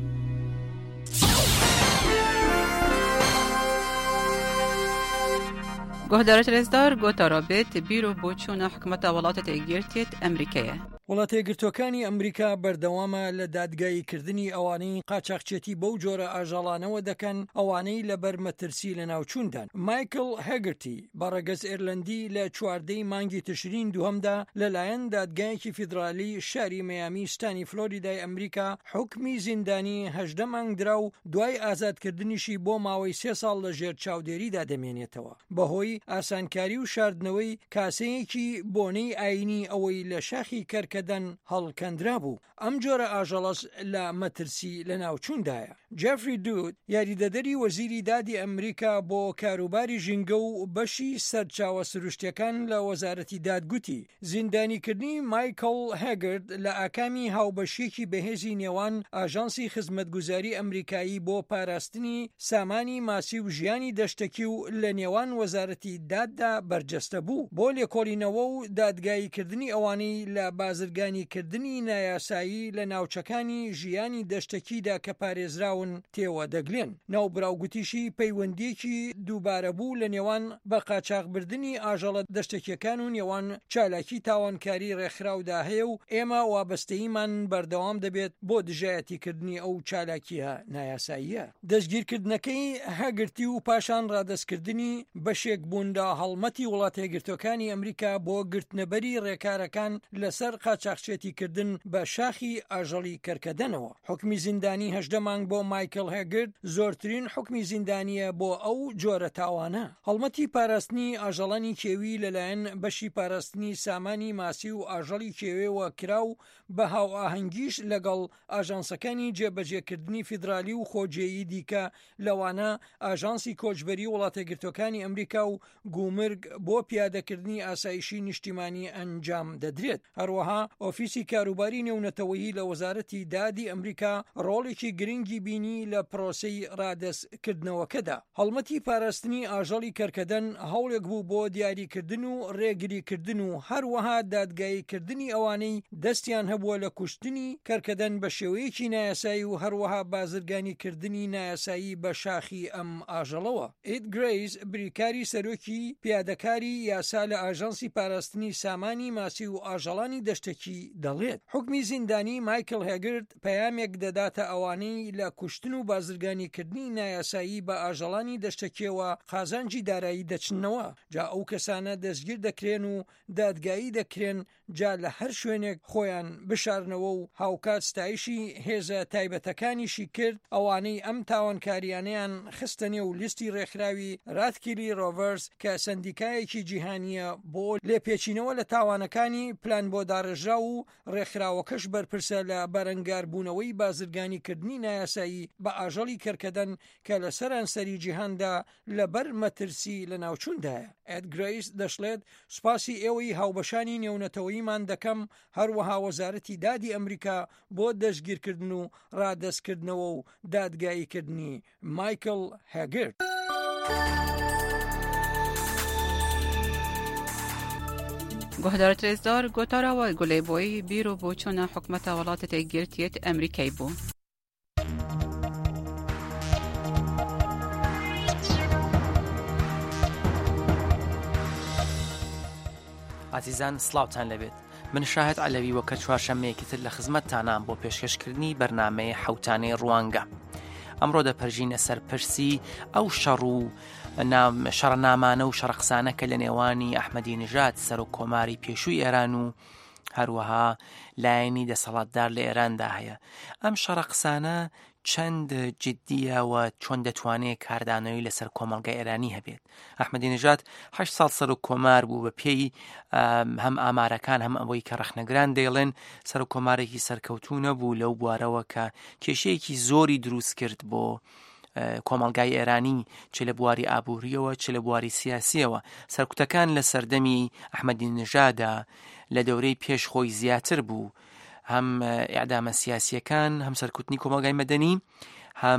گۆهدارە رێزدار گۆتا رابێت بیرۆ بۆ چوونە حکومەتە وڵاتە تێگیرتێت ئەمریکایە. وڵاتە یەکگرتووەکانی ئەمریکا بەردەوامە لە دادگاییکردنی ئەوانەی قاچاقچێتی بەو جۆرە ئاژەڵانەوە دەکەن ئەوانەی لەبەر مەترسی لە ناوچووندان. مایکل هەگرتی بەڕێگەز ئێرلەندی لە چواردەی مانگی تشرین دووهەمدا لەلایەن دادگایەکی فیدرالی شاری مەیامی ستانی فلۆریدای ئەمریکا حکمی زیندانی هەژدە مانگ درا و دوای ئازادکردنیشی بۆ ماوەی سێ ساڵ لە ژێر چاودێریدا دەمێنێتەوە بەهۆی ئاسانکاری و شاردنەوەی کاسەیەکی بۆنەی ئاینی ئەوەی لە شاخی کەرکەدەن هەڵکەندرا بوو. ئەم جۆرە ئاژەڵەس لە مەترسی لە ناوچووندایە. جێفری دوود یاریدەدەری وەزیری دادی ئەمریکا بۆ کاروباری ژینگە و بەشی سەرچاوە سروشتیەکان لە وەزارەتی دادگوتی زیندانیکردنی مایکل هەگرد لە ئاکامی هاوبەشیەکی بەهێزی نێوان ئاژانسی خزمەتگوزاری ئەمریکایی بۆ پاراستنی سامانی ماسی و ژیانی دەشتەکی و لە نێوان وەزارەتی داددا بەرجەستە بوو بۆ لێکۆڵینەوە و دادگاییکردنی ئەوانەی لە بازرگانیکردنی نایاسایی لە ناوچەکانی ژیانی دەشتەکیدا کە پارێزراون تێوە دەگلێن. ناوبراوگوتیشی پەیوەندیەکی دووبارە بوو لە نێوان بە قاچاقبردننی ئاژەڵە دەشتەکیەکان و نێوان چالاکی تاوانکاری ڕێکخراودا هەیە و ئێمە وابەستەیمان بەردەوام دەبێت بۆ دژایەتیکردنی ئەو چالاکیە نایاساییە. دەستگیرکردنەکەی هەگرتی و پاشان ڕادەستکردنی بەشێک بووندا هەڵمەتی وڵاتە یەکگرتووەکانی ئەمریکا بۆ گرتنەبەری ڕێکارەکان لەسەر قاچاقچێتیکردن بە شاخی ئاژەڵی کەرکەدەنەوە. حکمی زیندانی هەژدە مانگ بۆ مایکل هەگرد زۆرترین حکمی زیندانیە بۆ ئەو جۆرە تاوانە. هەڵمەتی پاراستنی ئاژەڵانی کێوی لەلایەن بەشی پاراستنی سامانی ماسی و ئاژەڵی کێوێەوە کراو بە هاو ئاهەنگیش لەگەڵ ئاژانسەکانی جێبەجێکردنی فیدرالی و خۆجێیی دیکە لەوانە ئاژانسی کۆچبەری وڵاتە یەکگرتووەکانی ئەمریکا و گومرگ بۆ پیادەکردنی ئاسایشی نیشتیمانی ئەنجام دەدرێت. هەروەها ئۆفیسی کاروباری نێونەتەوەیی لە وەزارەتی دادی ئەمریکا ڕۆڵێکی گرنگی بینی لە پرۆسەی ڕادەستکردنەوەکەدا. هەڵمەتی پاراستنی ئاژەڵی کەرکەدەن هەوڵێک بوو بۆ دیاریکردن و ڕێگریکردن و هەروەها دادگاییکردنی ئەوانەی دەستیان هەبووە لە کوشتنی کەرکەدەن بە شێوەیەکی نایاسایی و هەروەها بازرگانیکردنی نایاسایی بە شاخی ئەم ئاژەڵەوە. ئید گریز بریکاری سەرۆکی پیادەکاری یاسا لە ئاژانسی پاراستنی سامانی ماسی و ئاژەڵانی دەشتێکی دەڵێت حکمی زیندانی مایکل هەگرد پەیامێک دەداتە ئەوانەی لە کوشتن و بازرگانیکردنی نایاسایی بە ئاژەڵانی دەشتێکیەوە قازانجی دارایی دەچنەوە. جا ئەو کەسانە دەستگیر دەکرێن و دادگایی دەکرێن جا لە هەر شوێنێک خۆیان بشارنەوە و هاوکات ستایشی هێزە تایبەتەکانیشی کرد ئەوانەی ئەم تاوانکاریانیان خستنێ و لیستی ڕێکخراوی راتکیلی ڕۆڤەرس کە سندیکایەکی جیهانیە بۆ لێپێچینەوە لە تاوانەکانی پلان بۆ داڕژرا و ڕێکخراوەکەش بەرپرسە لە بەرەنگاربوونەوەی بازرگانیکردنی نایاسایی بە ئاژەڵی کەرکەدەن کە لە سەرانسەری جیهاندا لەبەر مەترسی لە ناوچووندایە. ئەد گریس دەشڵێت سوپاسی ئێوەی هاوبەشانی نێونەتەوەییمان دەکەم هەروەها وەزارەتی دادی ئەمریکا بۆ دەستگیرکردن و ڕادەستکردنەوە و دادگاییکردنی مایکل هەگرد. گۆهدارە رێزدار گۆتاراوە گولێبۆی بیرۆ بۆ چوونە حکومەتە وڵاتە تێگیرتێت ئەمریکای بوو. عزیزان سلااوتان لەبێت. من شاهد علەوی وەکە چوارشەمەیەکی تر لە خزمەتتانان بۆ پێشکەشکردنی بەرنامەی حەوتانەی ڕوانگە. ئەمڕۆ دەپەرژینە سەرپرسی ئەو شەڕ و شەڕنامانە و شەڕقسانە کە لە نێوانی ئەحمەدی نژاد سەر و کۆماری پێشووی ئێران و هەروەها لایەنی دەسەڵاتدار لە ئێراندا هەیە. ئەم شەڕە قسانە چەند جددیە و چۆن دەتوانێت کاردانەوەی لەسەر کۆمەڵگای ئێرانی هەبێت. ئەحمەدی نژاد هەشت ساڵ سەر و کۆمار بوو بە پێی هەم ئامارەکان هەم ئەوەی کە ڕەخنەگران دەیڵێن سەر و کۆمارێکی سەرکەوتوو نەبوو لەو بوارەوە کە کێشەیەکی زۆری دروست کرد بۆ کۆمەڵگای ئێرانی چ لە بواری ئابووریەوە چ لە بواری سیاسیەوە. سەرکوتەکان لە سەردەمی ئەحمەدی نژادا لە دەورەی پێش خۆی زیاتر بوو، هەم ئیعدامە سیاسیەکان، هەم سەرکوتنی کۆمەڵگای مەدەنی، هەم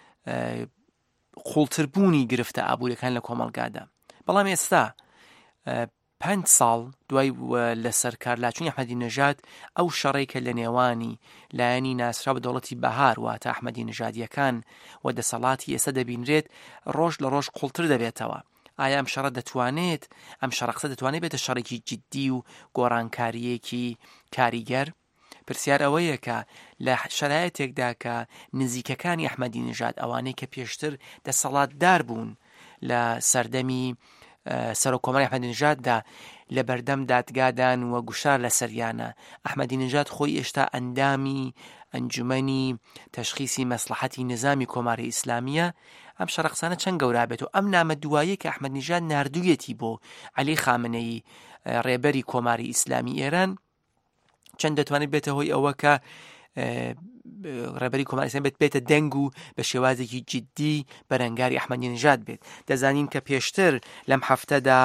قوڵتربوونی گرفتە ئابووریەکان لە کۆمەڵگادا. بەڵام ئێستا پێنج ساڵ دوای لە سەرکار لاچوونی ئەحمەدی نژاد ئەو شەڕێکە لە نێوانی لایەنی ناسرا بە دەوڵەتی بەهار واتە ئەحمەدی نژادیەکان و دەسەڵاتی ئێستا دەبینرێت ڕۆژ لە ڕۆژ قوڵتر دەبێتەوە. ئایا ئەم شەڕە دەتوانێت ئەم شەڕەقسە دەتوانێت بێتە شەڕێکی جددی و گۆڕانکاریەکی کاریگەر؟ پرسیار ئەوەیە کە لە شەرایەتێکدا کە نزیکەکانی ئەحمەدی نژاد ئەوانەی کە پێشتر دەسەڵاتدار بوون لە سەردەمی سەر و کۆمەڵی ئەحمەدی نژاددا لە بەردەم دادگادان و گوشار لە سەریانە، ئەحمەدی نژاد خۆی ئێشتا ئەندامی ئەنجومەنی تەشخیصی مەسلحەتی نظامی کۆماری ئیسلامیە. ئەم شەڕەقسانە چەند گەورا بێت و ئەم نامە دوایە کە ئەحمەد نژاد ناردوویەتی بۆ عەلی خامنەیی ڕێبەری کۆماری ئیسلامی ئێران چەند دەتوانێت بێتە هۆی ئەوە کە ڕێبەری کۆماری ئیسلامی بێت بێتە دەنگ و بە شێوازێکی جددی بەرەنگاری ئەحمەدی نژاد بێت. دەزانین کە پێشتر لەم هەفتەدا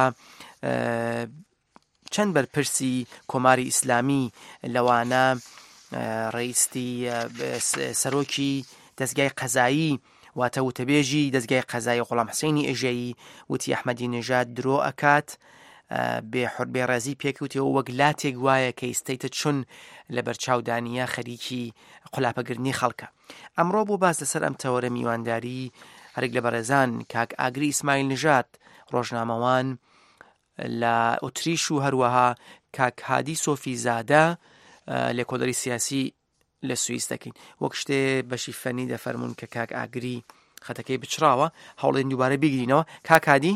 چەند بەرپرسی کۆماری ئیسلامی لەوانە ڕئیستی سەرۆکی دەستگای قەزایی واتە وتەبێژی دەستگای قەزایی غوڵام حوسێنی ئێژەیی وتی ئەحمەدی نژاد درۆ ئەکات بێڕێزی پێکوتەوە وەک لاتێک وایە کە ئیستەیتە چون لە بەرچاودانیە خەریکی قولاپەگرنی خەڵکە. ئەمڕۆ بۆ باس لەسەر ئەم تەوەرە میوانداری هەرێک لە بەڕێزان کاک ئاگری ئیسماعیل نژاد ڕۆژنامەوان لە ئۆتریش و هەروەها کاک هادی سۆفی زادە لێکۆڵەری سیاسی لە سوئیس دەکەین. وەک شتێ بەشی فەنی دەفەرمون کە کاک ئاگری خەتەکەی بچراوە هەوڵێن دووبارە بگرینەوە. کاک هادی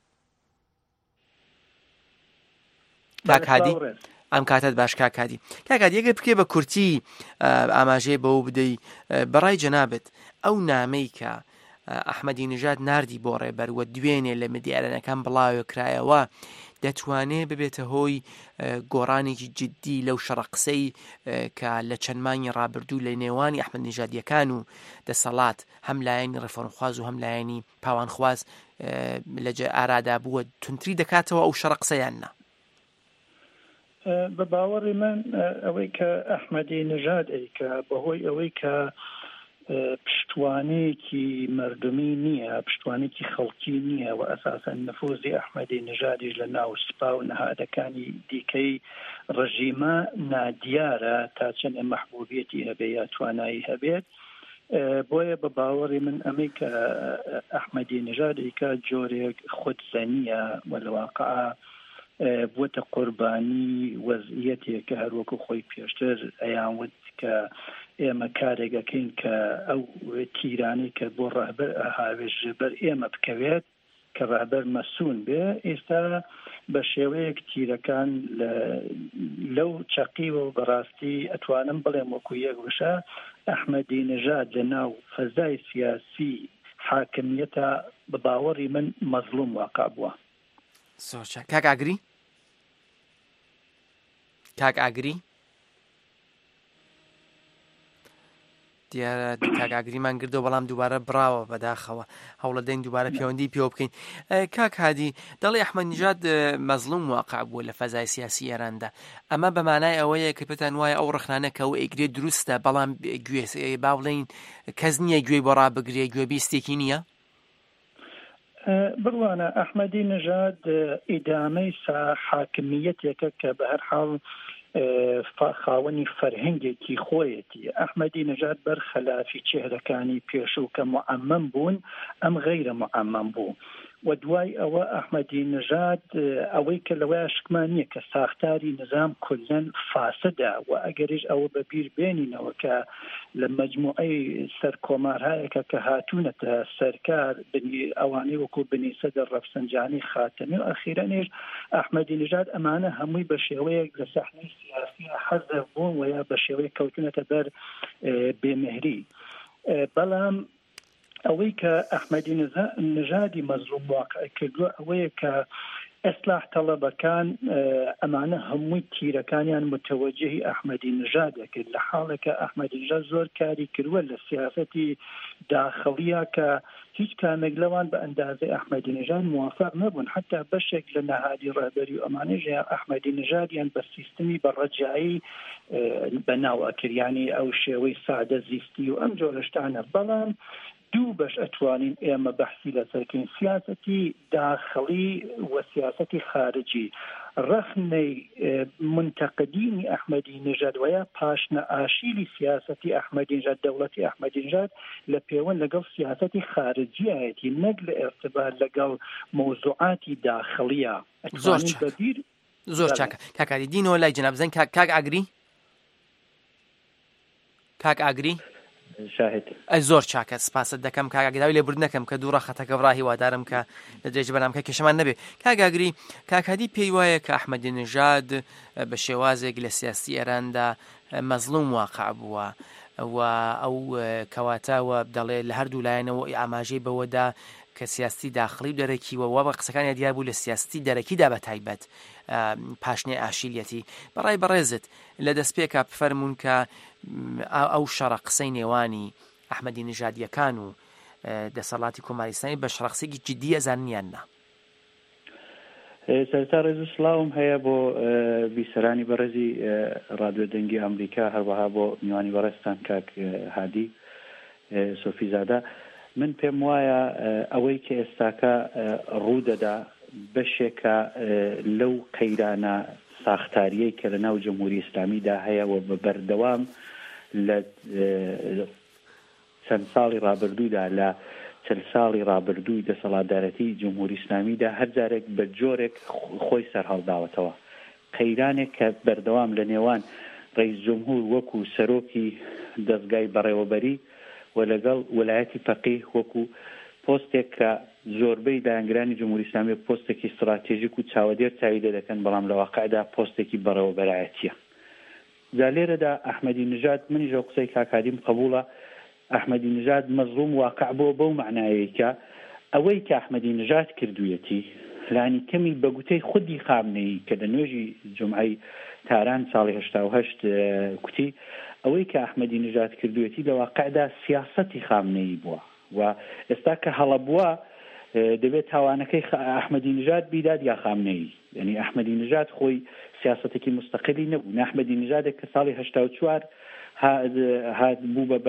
کاک هادی ئەم کاتت باش کاک هادی کاک هادی ئەگەر بکرێ بە کورتی ئاماژەیە بەوە بدەی بەڕای جەنابەت ئەو نامەی کە ئەحمەدی نژاد ناردی بۆ ڕێبەر و دوێنێ لە مدیارەنەکان بڵاوی کرایەوە دەتوانێت ببێتە هۆی گۆڕانێکی جددی لەو شەڕەقسەی کە لە چەند مانگی ڕابردوو لە نێوانی ئەحمەد نژادیەکان و دەسەڵات هەم لایەنی ڕێفەرمخواز و هەم لایەنی پاوانخواز لە ئارادا بووە تونتری دەکاتەوە ئەو شەڕەقسەیان نا؟ بە باوەڕی من ئەوەی کە ئەحمەدی نژاد ئەیکە بەهۆی ئەوەی کە پشتوانەیەکی مردمی نییە، پشتوانێکی خەڵکی نییە و ئەساسەن نفوزی ئەحمەدی نژادیش لە ناو سپا و نەهادەکانی دیکەی ڕژیمە نادیارە تا چەند مەحبوبیەتی هەبێ یا توانایی هەبێت. بۆیە بە باوەڕی من ئەمەی کە ئەحمەدی نژادی کە جۆرێک خودزەنیە و لە واقعە بووەتە قوربانی وەزعیەتێک کە هەروەکو خۆی پێشتر ئەیانوت کە ئێمە کارێکەکەین کە ئەو تیرانی کە بۆ ڕەهبەر ئاهاوێژ بەر ئێمە بکەوێت کە ڕەهبەر مەسوون بێ. ئێستا بە شێوەیەک تیرەکان لەو چەقیوە و بەڕاستی ئەتوانم بڵێم وەکو یەک وشە ئەحمەدی نژاد لە ناو فەزای سیاسی حاکمیەتە بە باوەڕی من مەظلوم واقع بووە. کاک ئاگری کاک ئاگری دیارە کاگاگریمان کردو بەڵام دووبارە براوە بەداخەوە هەوڵە دەین دووبارە پەیوەندی پێوە بکەین. کاک هادی دەڵێ ئەحمەد نژاد مەظلوم واقع بووە لە فەزای سیاسی ئێراندا، ئەمە بە مانای ئەوەیە کە پێتان وایە ئەو ڕخنانە کە ئەو ئەیگرێت دروستە بەڵام گوێ با بڵێین کەس نییە گوێی بۆ ڕابگرێ، گوێبیستێکی نییە؟ بڕوانە ئەحمەدی نژاد ئیدامەی سا حاکمیەتێکە کە بە هەر حاڵ خاوەنی فەرهەنگێکی خۆیەتی. ئەحمەدی نژاد بەرخەلافی چێهرەکانی پێشوو کە معەمەم بوون ئەم غەیرە معەمەم بوو و دوای ئەوە ئەحمەدی نژاد ئەوەی کە لەوەی شکمانیە کە ساختاری نظام کولەن فاسدە و ئەگەریش ئەوە بەبیر بێنینەوە کە لە مجموعەی سەر کۆمارهایەکە کە هاتوونەتە سەرکار ئەوانەی وەکو بنی سەدەر ڕەفسەنجانی خاتەمی و ئەخیرەنیش ئەحمەدی نژاد ئەمانە هەمووی بە شێوەیەک لە سەحنەی سیاسی حەزەر بوون و یا بە شێوەیە کەوتونەتە بەر بێمهری. بەڵام ئەوەی کە ئەحمەدی نژادی مەزلوم واقع کردووە ئەوەیە کە ئەسلاح تەڵەبەکان ئەمانە هەمووی تیرەکانیان متوەجهی ئەحمەدی نژادە کرد لە حاڵێکە ئەحمەدی نژاد زۆر کاری کردووە لە سیاسەتی داخەڵیە کە هیچ کامێک لەوان بە ئەندازەی ئەحمەدی نژاد موافق نەبوون حتا بەشێک لە نەهادی ڕێبەری و ئەمانەش ئەحمەدی نژادیان بە سیستمی بەڕەجایی بەناو ئەکریانی ئەو شێوەی سادە زیستی و ئەم جۆرەشتانە. بەڵام دوو بەش ئەتوانین ئێمە بەحسی لەسەرکەین سیاسەتی داخەڵی و سیاسەتی خارجی. ڕەخنەی منتەقدینی ئەحمەدی نژاد وەیە پاشنە ئاشیلی سیاسەتی ئەحمەدی نژاد دەوڵەتی ئەحمەدی نژاد لە پەیوەند لەگەڵ سیاسەتی خارجیایەتی نەک لە ئێرتباط لەگەڵ مۆزوعاتی داخەڵیە. زۆر بەبیر زۆر چاکە کاکاری دینەوە لای جناب زەن کاک ئاگری کاک ئاگری شاهد ئەی زۆر چاکە سپاست دەکەم کاگاگراوی لێبور نەکەم کە دووڕە خەتەکە ڕاهی وادارم کە لە درێژ بەنامکە کێشەمان نەبێ. کاگاگری کاکادی پێی وایە کە ئەحمەدی نژاد بە شێوازێک لە سیاسی ئێراندا مەزلوم واقع بووە و ئەو کەواتاوە دەڵێ لە هەردوو لایەنەوە ئاماژەی بەوەدا کە سیاستی داخلی و دەرەکیوە وە بە قسەکانی دیار بوو لە سیاستی دەرەکیدا بە تایبەت پاشنێ ئاشیلەتی. بەڕای بەڕێزت لە دەستپێکە بفەرمونون کە ئەو شەڕە قسەی نێوانی ئەحمەدی نژادیەکان و دەسەڵاتی کۆماریستانی بە شەڕەقسێکی جدی ئەزانیان نا. سەرتا ڕێز و سڵاوم هەیە بۆ بیسەرانی بەڕێزی ڕادیۆ دەنگی ئەمریکا هەروەها بۆ میوانی بەڕێستان کاک هادی سۆفیزادە. من پێم وایە ئەوەی کە ئێستاکە ڕوودەدا بەشێکە لەو قەیرانە ساختاریەی کە لە ناو جەمهوری ئیسلامیدا هەیە و بە بەردەوام لە چەند ساڵی ڕابردوودا لە چەند ساڵی ڕابردووی دەسەڵاتدارەتی جەمهوری ئیسلامیدا هەر جارێک بە جۆرێک خۆی سەرهەڵداوەتەوە. قەیرانێک کە بەردەوام لە نێوان ڕئیس جمهور وەکو سەرۆکی دەستگای بەڕێوەبەری و لەگەڵ وەلایەتی فەقیه وەکو پۆستێک کە زۆربەی داهەنگرانی جمهوری ئیسلامی پۆستێکی استراتێژیک و چاوەدێر چاویدە دەکەن بەڵام لە واقعدا پۆستێکی بەڕێوەبەرایەتیە. جا لێرەدا ئەحمەدی نژاد منیش ئەو قسەی کاکادیم قبوڵە ئەحمەدی نژاد مەزلوم واقع بۆ بەو معنایەیە ئەوەی کە ئەحمەدی نژاد کردوویەتی لانی کەمی بە گوتەی خودی خامنەی کە لە نوێژی جومعەی تاران ساڵی هەشتا و هەشت کوتی ئەوەی کە ئەحمەدی نژاد کردوویەتی لە واقعدا سیاسەتی خامنەی بووە و ئێستا کە هەڵە بووە دەبێت تاوانەکەی ئەحمەدی نژاد بیداد یا خامنەی. یعنی ئەحمەدی نژاد خۆی سیاسەتێکی مستەقلی نەبوو. ئەحمەدی نژادێک کە ساڵی هەشتا و چوار هات بوو بە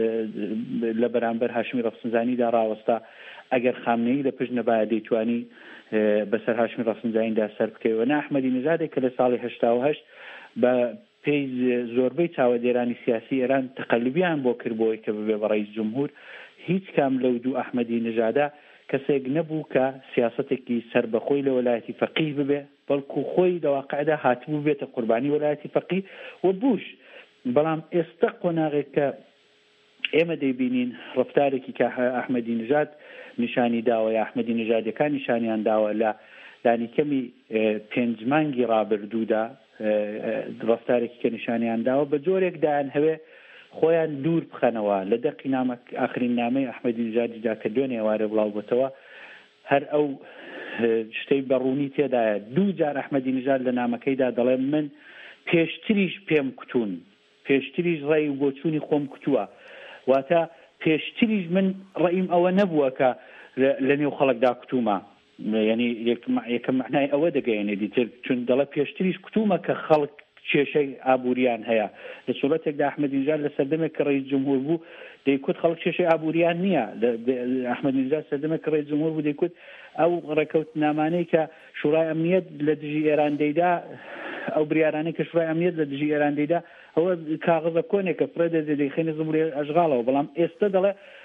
لە بەرامبەر هاشمی ڕەفسنجانیدا ڕاوەستا ئەگەر خامنەی لە پشت نەبایە دەیتوانی بەسەر هاشمی ڕەفسنجانیدا سەر بکەوە. نا ئەحمەدی نژادێک کە لە ساڵی هەشتا و هەشت بە پێی زۆربەی چاوەدێرانی سیاسی ئێران تەقەلبیان بۆ کردبەوەی کە ببێ بە ڕئیس جمهور هیچ کام لەو دوو ئەحمەدی نژادە کەسێک نەبوو کە سیاسەتێکی سربەخۆی لە وەلایەتی فەقیه ببێ بەڵکو خۆی لە واقعدا هاتبوو بێتە قوربانی وەلایەتی فەقیه و بوش. بەڵام ئێستا قۆناغێک کە ئێمە دەیبینین ڕفتارێکی کە ئەحمەدی نژاد نیشانی داوە یا ئەحمەدی نژادەکان نیشانیان داوە لە لانیکەمی پێنج مانگی ڕابردوودا ڕفتارێکی کە نیشانیان داوە بە جۆرێک دایان هەوێ خۆیان دوور بخەنەوە لە دەقی نامە ئاخرین نامەی ئەحمەدی نژادیدا کە دوێنێ ئێوارە بڵاو بۆتەوە هەر ئەو شتەی بەڕوونی تێدایە. دوو جار ئەحمەدی نژاد لە نامەکەیدا دەڵێ من پێشتریش پێم کوتون پێشتریش ڕێی بۆچوونی خۆم کوتووە واتە پێشتریش من ڕئیم ئەوە نەبووە کە لە نێو خەڵکدا کوتومە. یعنی یەکەم معنای ئەوە دەگەیەنێ دیتر چون دەڵێ پێشتریش کوتومە کە خەڵک کێشەی ئابووریان هەیە. لە سوڵەتێکدا ئەحمەدی نژاد لە سەردەمێک کە ڕئیس جمهور بوو دەیکوت خەڵک کێشەی ئابووریان نییە. ئەحمەدی نژاد سەردەمێک کە ڕئیس جمهور بوو دەیکوت ئەو ڕێکەوتنامانەی کە شورای ئەمنیەت لە دژی ئێران دەیدا ئەو بریارانەی کە شورای ئەمنیەت لە دژی ئێران دەیدا ئەوە کاغذە کۆنێکە فرێدە دەیخێنە زمرێ ئەژغاڵەوە. بەڵام ئێستا دەڵێ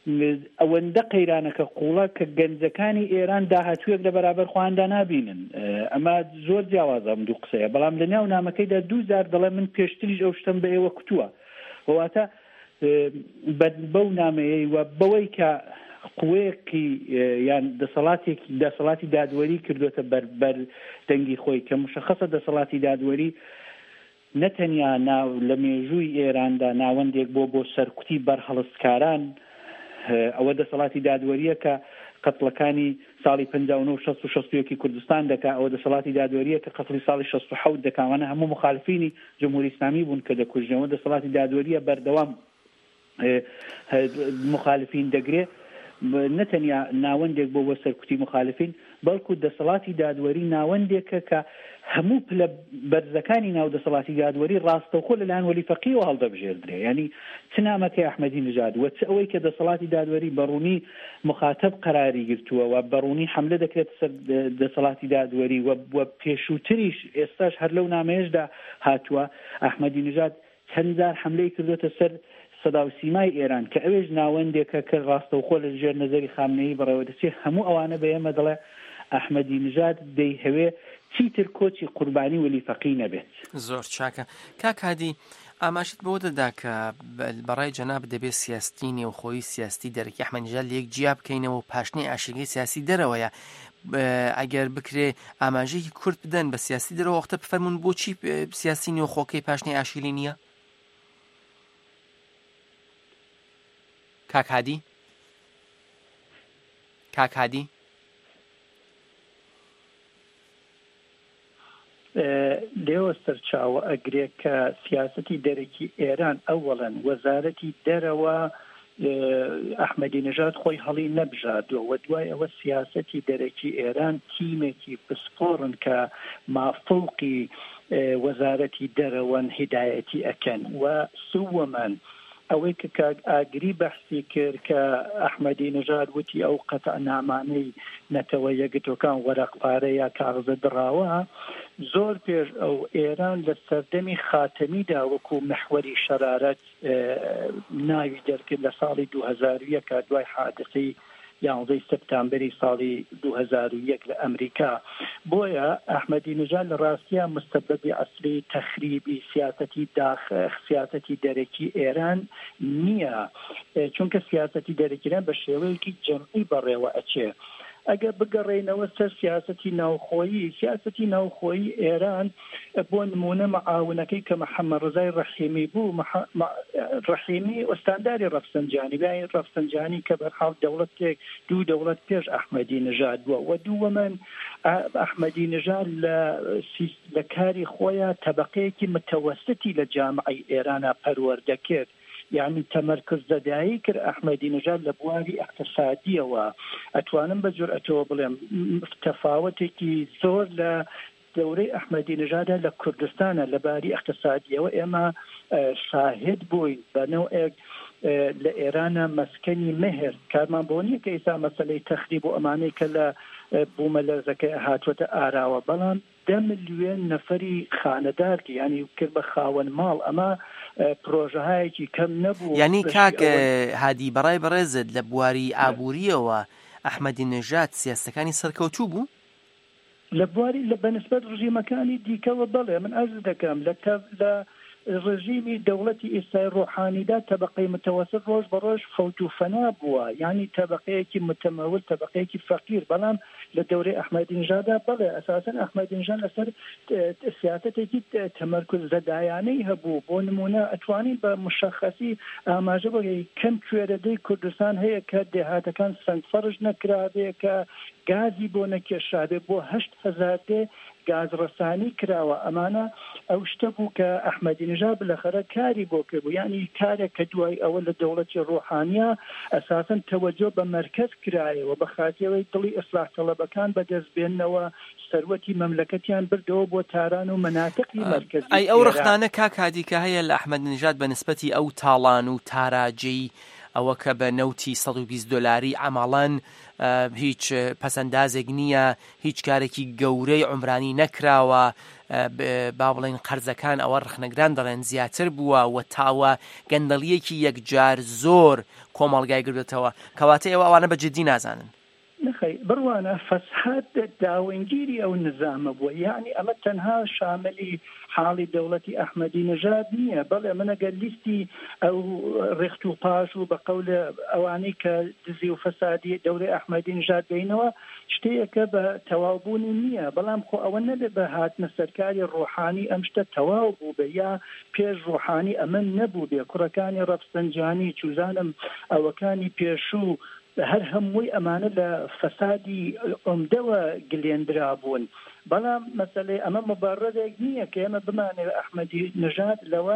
ئەوەندە قەیرانەکە قوڵە کە گەنجەکانی ئێران داهاتوویەک لە بەرابەر خۆیاندا نابینن. ئەمە زۆر جیاوازە ئەم دوو قسەیە، بەڵام لە ناو نامەکەیدا دوو جار دەڵێ من پێشتریش ئەو شتم بە ئێوە کوتووە. واتە بەو نامەیەی و بەوەی کە قوەیەکی یان دەسەڵاتێکی دەسەڵاتی دادوەری کردوتە بەر دەنگی خۆی کە مشخصە دەسەڵاتی دادوەری نەتەنیا ناو لە مێژووی ئێراندا ناوەندێک بۆ بۆ سەرکوتی بەرهەڵستکاران، ئەوە دەسەڵاتی دادوەریە کە قەتڵەکانی ساڵی پەنجا و نۆ و شەست و شەست و یەکی کوردستان دەکا، ئەوە دەسەڵاتی دادوەریە کە قەتڵی ساڵی شەست و حەوت دەکاوانە هەموو مخالفینی جمهوری ئیسلامی بوون کە دەکوژنەوە. دەسەڵاتی دادوەریە بەردەوام مخالفین دەگرێ، نەتەنیا ناوەندێک بۆ بۆ سەرکوتی مخالفین، بەڵکو دەسەڵاتی دادوەری ناوەندێکە کە هەموو پلە بەرزەکانی ناو دەسەڵاتی دادوەری ڕاستەوخۆ لەلایەن وەلی فەقیهەوە هەڵدەبژێردرێ. ینی چ نامەکەی ئەحمەدی نژاد وە چ ئەوەی کە دەسەڵاتی دادوەری بەڕوونی مخاتەب قەراری گرتووە و بەڕوونی حملە دەکرێت سەر دەسەڵاتی دادوەری و پێشووتریش ئێستاش هەر لەو نامەیەشدا هاتووە. ئەحمەدی نژاد چەند جار حملەی کردوتە سەر سەدا و سیمای ئێران کە ئەوێش ناوەندێکە کە ڕاستەوخۆ لە ژێر نەزەری خامنەیی بەڕێوە دەچێت. هەموو ئەوانە بە ئێمە دەڵێ ئەحمەدی نژاد دەیهەوێ چیتر کۆچی قوربانی وەلی فەقیه نەبێت. زۆر چاکە. کاک هادی، ئاماژت بۆ دەدا کە بەڕای جەناب دەبێت سیاستی نێوخۆیی سیاستی دەرەکی ئەحمەدی نژاد لە یەک جیاب بکەینەوە و پاشنەی ئاشتیگەی سیاسی دەرەوەیە. ئەگەر بکرێ ئاماژەیەکی کورت بدەن بە سیاسی دەرەوە وەختە بفەرمون بۆچی سیاسی نێوخۆکەی پاشنەی ئاشیلی نییە؟ کاک هادی؟ کاک هادی؟ لێوە سەرچاوە ئەگرێ کە سیاسەتی دەرەکی ئێران ئەوەڵەن وەزارەتی دەرەوە ئەحمەدی نژاد خۆی هەڵی نەبژاردووە و دوای ئەوە سیاسەتی دەرەکی ئێران تیمێکی پسپۆڕن کە مافوقی وەزارەتی دەرەوەن هیدایەتی ئەکەن. و سووەمان ئەوەی کە کاک ئاگری بەحسی کرد کە ئەحمەدی نژاد وتی ئەو قەتەعنامانەی نەتەوە یەکگرتوەکان وەرەقپارە یا کاغزە دڕاوە زۆر پێش ئەو ئێران لە سەردەمی خاتەمیدا وەکو محوەری شەرارەت ناوی دەرکرد لە ساڵی دوو هەزار و یەک دوای حادثەی یانزەی سەپتامبەری ساڵی دوو هەزار و یەک لە ئەمریکا. بۆیە ئەحمەدی نژاد لە ڕاستیە مستەبەبی ئەسلی تەخریبی سیاسەتی داخل سیاسەتی دەرەکی ئێران نییە، چونکە سیاسەتی دەرەکیان بە شێوەیەکی جەمعی بەڕێوە ئەچێ. ئەگەر بگەڕێنەوە سەر سیاسەتی ناوخۆیی سیاسەتی ناوخۆیی ئێران بۆ نمونە مەعاونەکەی کە محەممەد ڕزای ڕەحیمی بوو، ڕەحیمی ئۆستانداری ڕەفسەنجانی بای ڕەفسەنجانی کە بەرحاڵ دەوڵەتێک دوو دەوڵەت پێش ئەحمەدی نژاد بووە و دووەمەن ئەحمەدی نژاد لە کاری خۆیان تەبەقەیەکی متەوەسطی لە جامعەی ئێرانە پەروەردە کرد، یعنی تەمەرکز زەدایی کرد ئەحمەدی نژاد لە بواری اقتصادیەوە. ئەتوانم بە جورئەتەوە بڵێم تەفاوتێکی زۆر لە دەورەی ئەحمەدی نژادە لە کوردستانە لە باری اقتصادیەوە ئێمە شاهد بووین بەنەوەیەک لە ئێرانە مەسکەنی مهر کارمان بۆ نییە کە ئێستا مەسەلەی تەخریب و ئەمانەی کە لە بوومە لەرزەکەی هاتووەتە ئاراوە، بەڵام دە ملیۆن نەفەری خانەدارکی ینی کرد بە خاوەن ماڵ. ئەمە پرۆژەهایەکی کەم نەبوو. یعنی کاک هادی بەڕای بەڕێزت لە بواری ئابووریەوە ئەحمەدی نژاد سیاسەکانی سەرکەوتوو بوو؟ لە بواری لە بەنسبەت ڕژیمەکانی دیکەوە بەڵێ من ئەرز دەکەم لە ڕژیمی دەوڵەتی ئێستای ڕۆحانیدا تەبەقەی متەوەسط ڕۆژ بە ڕۆژ فەوت و فەنا بووە، یعنی تەبەقەیەکی متەمەول تەبەقەیەکی فەقیر. بەڵام لە دەورەی ئەحمەدی نژادا بڵێ ئەساسەن ئەحمەدی نژاد لەسەر سیاسەتێکی تەمەرکز زەدایانەی هەبوو. بۆ نمونە ئەتوانین بە مشەخەسی ئاماژە بگەین کەم کوێرەدەی کوردستان هەیە کە دێهاتەکان سنگ فەرش نەکرابێ، کە گازی بۆ نەکێشابێ، بۆ هەشت هەزار دێ گازڕەسانی کراوە. ئەمانە ئەو شتە بوو کە ئەحمەدی نژاد بلەخەرە کاری بۆ کردبوو، یعنی کارێک کە دوای ئەوە لە دەوڵەتی ڕۆحانیە ئەساسەن تەوەجۆ بە مەرکەز کرایەوە بە خاتیەوەی دڵی ئیسلاح تەڵەبەکان بەدەستبێننەوە سەروەتی مەملەکەتیان بردەوە بۆ تاران و مەناتقی مەرکەزی. ئەی ئەو ڕختانە کاک هادی کە هەیە لە ئەحمەدی نژاد بە نسبەتی ئەو تاڵان و تاراجەی ئەوە کە بە نەوتی سەد و بیست دۆلاری ئەماڵەن هیچ پەسەندازێک نییە، هیچ کارێکی گەورەی عمرانی نەکراوە، با بڵێن قەرزەکان ئەوە ڕخنەگران دەڵێن زیاتر بووە و تاوە گەندەڵیەکی یەکجار زۆر کۆمەڵگای گردێتەوە، کەواتە ئێوە ئەوانە بە جددی نازانن. نخی بڕوانە فەسحات داوەنگیری ئەو نظامە بووە، یعنی ئەمە تەنها شاملی حاڵی دەوڵەتی ئەحمەدی نژاد نییە، بەڵێ منەگەر لیستی ئەو ڕێخت و پاش و بە قەولە ئەوانەی کە دزی و فەسادی دەورەی ئەحمەدی نژاد بینەوە شتەیەکە بە تەواوبوونی نییە، بەڵام خۆ ئەوە نەبێ بە هاتنە سەرکاری ڕۆحانی ئەم شتە تەواو بوو بێ یا پێش ڕۆحانی ئەمە نەبوو بێ، کوڕەکانی ڕەفسەنجانی چوزانم ئەوەکانی پێشوو هەر هەمووی ئەمانە لە فەسادی عمدەوە گلێندرا بوون. بەڵام مەسەلەی ئەمە مبارڕێک نییە کە ئێمە بمانێت ئەحمەدی نژاد لەوە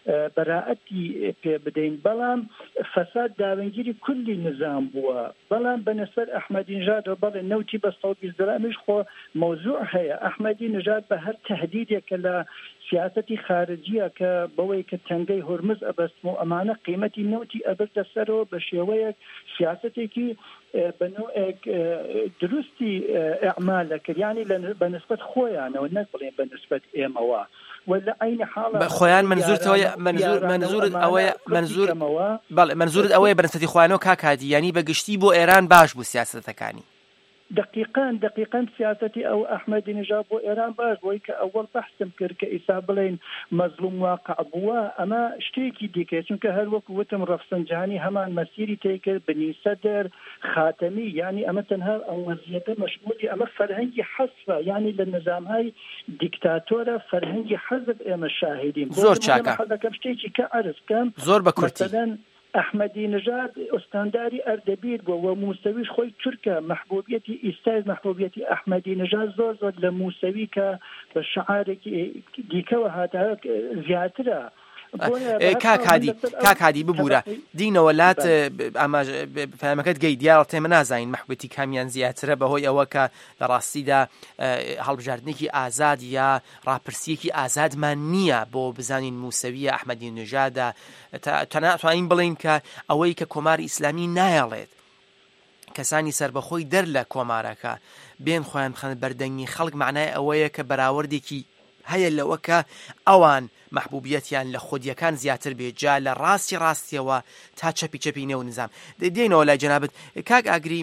بەراعەتی پێ بدەین، بەڵام فەساد داوەنگیری کولی نظام بووە، بەڵام بەنسبەت ئەحمەدی نژاد بەڵێ نەوتی بە سەد و بیست دۆلاریش خۆ مەوزوع هەیە. ئەحمەدی نژاد بە هەر تەهدیدێکە لە سیاسەتی خارجیە کە بەوەی کە تەنگەی هورمز ئەبەستم و ئەمانە قیمەتی نەوتی ئەبردە سەرەوە بە شێوەیەک سیاسەتێکی بەنوعێک دروستی ئەعمالە کرد، یعنی بەنسبەت خۆیانەوە نەک بڵێن بەنسبەت ئێمەوە. ولا عین حاڵە خۆیان منزورتەوە منزور منزورت ئەوەیە منزور بەڵێ منزورت ئەوەیە بەنسبەتی خۆیانەوە کاکاتی، یعنی بەگشتی بۆ ئێران باش بوو سیاسەتەکانی. دقیقاً دقیقاً سیاسەتی ئەو ئەحمەدی نژاد بۆ ئێران باش بۆی کە ئەوەڵ بەحسم کرد کە ئیسا بڵێن مەزلوم واقع بووە، ئەمە شتێکی دیکە، چونکە هەر وەکو وتم ڕەفسەنجانی هەمان مەسیری تێکرد، بنی سەدر، خاتەمی، یعنی ئەمە تەنها ئەو وەزیەتە مەشمولی ئەمە فەرهەنگی حەزبە، یعنی لە نظامهای دیکتاتۆرە فەرهەنگی حەزب ئێمە شاهدین. زۆر چاکە حەزەکەم شتێکی کە عەرز بکەم زۆر بە کورتی ئەحمەدی نژاد ئۆستانداری ئەردەبیر بووە و موسەویش خۆی چورکە، محبوبیەتی ئیستای محبوبیەتی ئەحمەدی نژاد زۆر زۆر لە موسەوی کە بە شعارێکی دیکەوە هاتە زیاترە. کاکادی کاکادی ببوورە دینەوە لات فەرمەکەت گەی دیارە تێمە نازانین محبوبەتی کامیان زیاترە بەهۆی ئەوە کە لە ڕاستیدا هەڵبژاردنێکی ئازاد یا ڕاپرسیەکی ئازادمان نییە بۆ بزانین موسەویە ئەحمەدی نژادە، تەناتوانین بڵین کە ئەوەی کە کۆماری ئیسلامی نایەڵێت کەسانی سربەخۆی دەر لە کۆمارەکە بێن خۆیان بخەن بەردەنگی خەڵک، معنای ئەوەیە کە بەراوردێکی هەیە لەوە کە ئەوان محبوبیەتیان لە خۆدیەکان زیاتر بێت، جا لە ڕاستی ڕاستیەوە تا چەپی چەپی نێو نظام دێنەوە لای جەنابەت. کاک ئاگری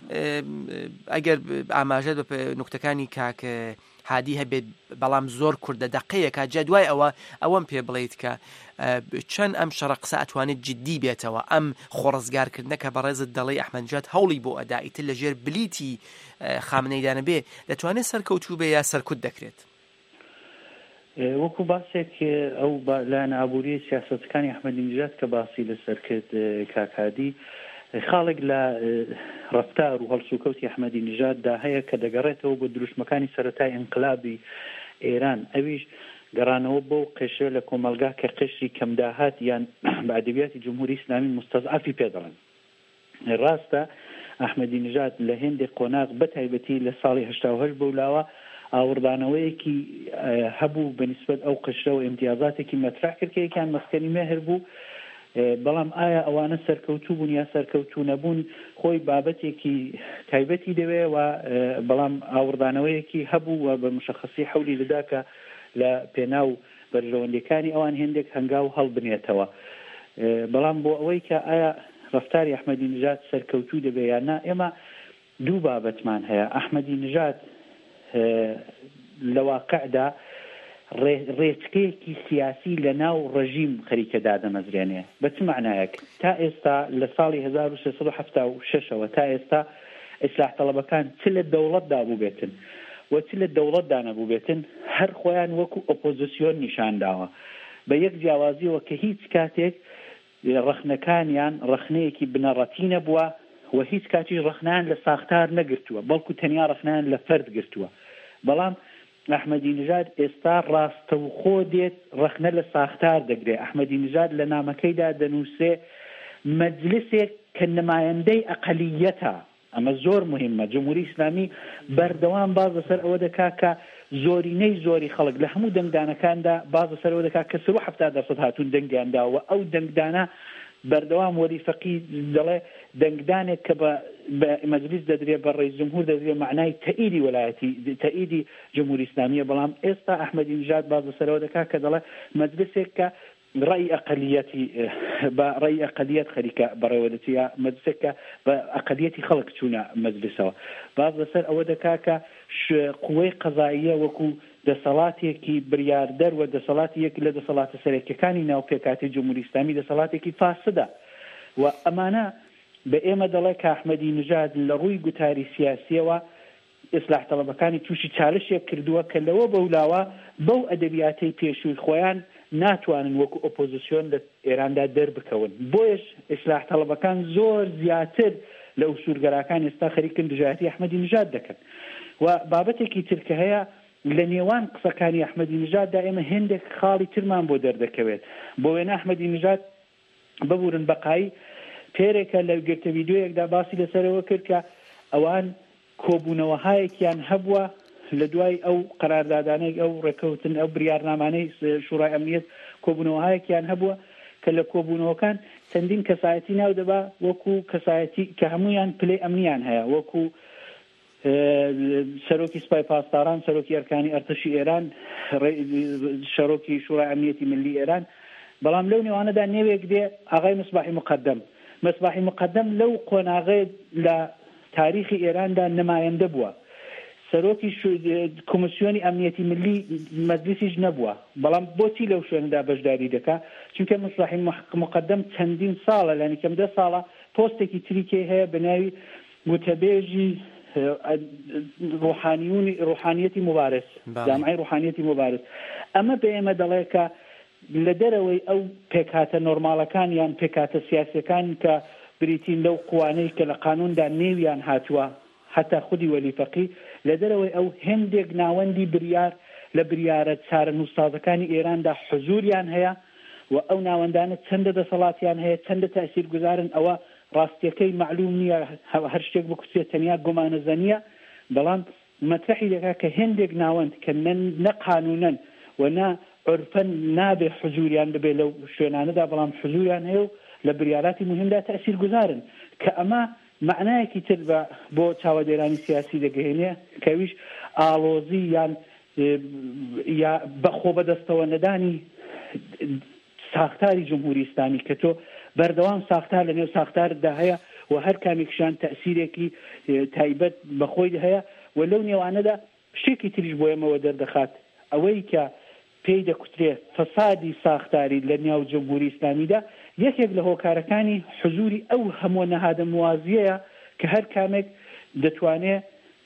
ئەگەر ئاماژەت بە نوکتەکانی کاک هادی هەبێت بەڵام زۆر کوردە دەقەیەکە، جا دوای ئەوە ئەوەم پێ بڵێیت کە چەند ئەم شەڕە قسە ئەتوانێت جددی بێتەوە، ئەم خۆڕزگارکردنە کە بەڕێزت دەڵێ ئەحمەد نژاد هەوڵی بۆ ئەدائیتر لە ژێر بلیتی خامنەیدانە بێ دەتوانێت سەرکەوتوو بێ یا سەرکوت دەکرێت؟ وەکو باسێک ئەو لایەن ئابووری سیاسەتەکانی ئەحمەدی نژاد کە باسی لەسەر کرد کاکادی، خاڵێک لە ڕەفتار و هەڵسوکەوتی ئەحمەدی نژاددا هەیە کە دەگەڕێتەوە بۆ دروستمەکانی سەرەتای ئینقلابی ئێران، ئەویش گەڕانەوە بۆ قشرە لە کۆمەلگا کە قشری کەمداهات یان بە ئەدەبیاتی جمهوری ئیسلامی مستەضعەفی پێدەڵێن. ڕاستە ئەحمەدی نژاد لە هێندێک قۆناغ بەتایبەتی لە ساڵی هەشتا و هەشت بەولاوە ئاوردانەوەیەکی هەبوو بەنسبەت ئەو قشرە و ئیمتیازاتێکی مەترح کرد کە یەکیان مەسکەنی مێهر بوو، بەڵام ئایا ئەوانە سەرکەوتوو بوون یا سەرکەوتوو نەبوون خۆی بابەتێکی تایبەتی دەوێت و بەڵام ئاوردانەوەیەکی هەبوو و بە مشەخصی حولی لەدا کە لە پێناو بەرژەوەندەکانی ئەوان هێندێک هەنگاو هەڵبنێتەوە. بەڵام بۆ ئەوەی کە ئایا ڕەفتاری ئەحمەدی نژاد سەرکەوتوو دەبێت یان نا، ئێمە دوو بابەتمان هەیە. ئەحمەدی نژاد لە واقعدا ڕێچکەیەکی سیاسی لە ناو ڕژیم خەریکەدا دەمەزرێنێ. بە چ معنایەک؟ تا ئێستا لە ساڵی هەزار و سێسەد و هەفتا و شەشەوە تا ئێستا ئیسلاح تەڵەبەکان چ لە دەوڵەتدا بوو بێتن و چ لە دەوڵەتدا نەبوو بێتن هەر خۆیان وەکو ئۆپۆزیسیۆن نیشانداوە بە یەک جیاوازیەوە کە هیچ کاتێک ڕەخنەکانیان ڕەخنەیەکی بنەڕەتی نەبووە و هیچ کاتی ڕەخنان لە ساختار نەگرتووە، بەڵکو تەنیا ڕەخنان لە فەرد گرتووە. بەڵام ئەحمەدی نژاد ئێستا ڕاستەوخۆ دێت ڕەخنە لە ساختار دەگرێت. ئەحمەدی نژاد لە نامەکەیدا دەنووسێ مەجلسێک کە نمایەندەی ئەقەلیەتە، ئەمە زۆر مهمە. جمهوری ئیسلامی بەردەوام باز لەسەر ئەوە دەکات کە زۆرینەی زۆری خەڵک لە هەموو دەنگدانەکاندا باز لەسەر ئەوە دەکات کە سەر و هەفتا دەرسەد هاتوون دەنگیانداوە، ئەو دەنگدانە بەردەوام وەریفەقی دەڵێ دەنگدانێک کە بە مەجلیس دەدرێت بە ڕئیس جمهور دەدرێت معنای تەئیدی وەلایەتی تەئیدی جمهوری ئیسلامیە بەڵام ئێستا ئەحمەدی نژاد باز لەسەرەوە دەکات کە دەڵێ مەجلیسێک کە ڕای ئەقەلیەتی بە ڕای ئەقەلیەت خەریکە بەڕێوەدەچی یا مەجلیسێک کە بە ئەقەلیەتی خەڵک چوونە مەجلیسەوە باز لەسەر ئەوە دەکات کە قووەی قەزاییە وەکو دەسەڵاتێکی بریاردەر و دەسەڵاتی یەک لە دەسەڵاتە سەرەکیەکانی ناو پێکاتی جمهوری ئیسلامی دەسەڵاتێکی فاسدە و ئەمانە بە ئێمە دەڵێ کە ئەحمەدی نژاد لە ڕووی گوتاری سیاسیەوە ئیسلاح تەڵەبەکانی تووشی چالشێک کردووە کە لەوە بەولاوە بەو ئەدەبیاتەی پێشووی خۆیان ناتوانن وەکو ئۆپۆزیسیۆن لە ئێراندا دەربکەون بۆیش ئیسلاح تەڵەبەکان زۆر زیاتر لە ئوسورگەراکان ئێستا خەریکن دژایەتی ئەحمەدی نژاد دەکەن و بابەتێکی ترکە هەیە لە نێوان قسەکانی ئەحمەدی نژاددا ئێمە هێندێک خاڵی ترمان بۆ دەردەکەوێت بۆ وێنە ئەحمەدی نژاد ببورن بەقایی پێرێکە لە گرتە ڤیدیۆیەکدا باسی لەسەرەوە کرد کە ئەوان کۆبوونەوەهایەکیان هەبووە لە دوای ئەو قەراردادانەی ئەو ڕێکەوتن ئەو بریارنامانەی شوڕای ئەمنیەت کۆبوونەوەهایەکیان هەبووە کە لە کۆبوونەوەکان چەندین کەسایەتی ناو دەبا وەکو کەسایەتی کە هەمویان پلەی ئەمنیان هەیە وەکو سەرۆکی سپای پاسداران سەرۆکی ئەرکانی ئەرتشی ئێران شەرۆکی شوڕای ئەمنیەتی ملی ئێران بەڵام لەو نێوانەدا نێوێک دێ ئاغای مصباحی مقدم مصباحی مقدم لەو قۆناغەیە لە تاریخی ئێراندا نمایەندە بووە سەرۆکی کۆمسیۆنی ئەمنیەتی ملی مەجلیسیش نەبووە بەڵام بۆچی لەو شوێندا بەشداری دەکا چونکە مصباحی مقدم چەندین ساڵە لەنی کەم دە ساڵە پۆستێکی تریکێ هەیە بە ناوی وتەبێژی ڕوحانیونی ڕوحانیەتی مبارز جامعەی ڕوحانیەتی مبارز ئەمە بە ئێمە دەڵێ کە لە دەرەوەی ئەو پێکاتە نۆرماڵەکان یان پێکاتە سیاسەکان کە بریتین لەو قوانەی کە لە قانوندا نێویان هاتووە حتا خودی وەلیفەقی لە دەرەوەی ئەو هێندێک ناوەندی بریار لە بریارە چارە نووسازەکانی ئێراندا حزوریان هەیە و ئەو ناوەندانە چەندە دەسەڵاتیان هەیە چەندە تاثیر گوزارن ئەوە ڕاستیەکەی معلوم نییە هەر شتێک بکوچێت تەنیا گومانەزەنیە بەڵام مەترحی دەکا کە هێندێک ناوەند کە نە قانونەن و نا عرفەن نابێ حزوریان ببێ لەو شوێنانەدا بەڵام حزوریان هەیە و لە بریاراتی مهمدا تاثیر گوزارن کە ئەمە معنایەکی تر بە بۆ چاوەدێرانی سیاسی دەگەهێنێ کەویش ئاڵۆزی یان یا بەخۆ بەدەستەوە نەدانی ساختاری جمهوری ئیسلامی کە تۆ بەردەوام ساختار لە نێو ساختاردا هەیە و هەر کامێکشان تەئسیرێکی تایبەت بەخۆی هەیە و لەو نێوانەدا شتێکی تریش بۆ ئێمەوە دەردەخات ئەوەی کە پێی دەکوترێت فەسادی ساختاری لە نێو جمهوری ئیسلامیدا یەکێک لە هۆکارەکانی حزوری ئەو هەموو نەهادە موازیەیە کە هەر کامێک دەتوانێت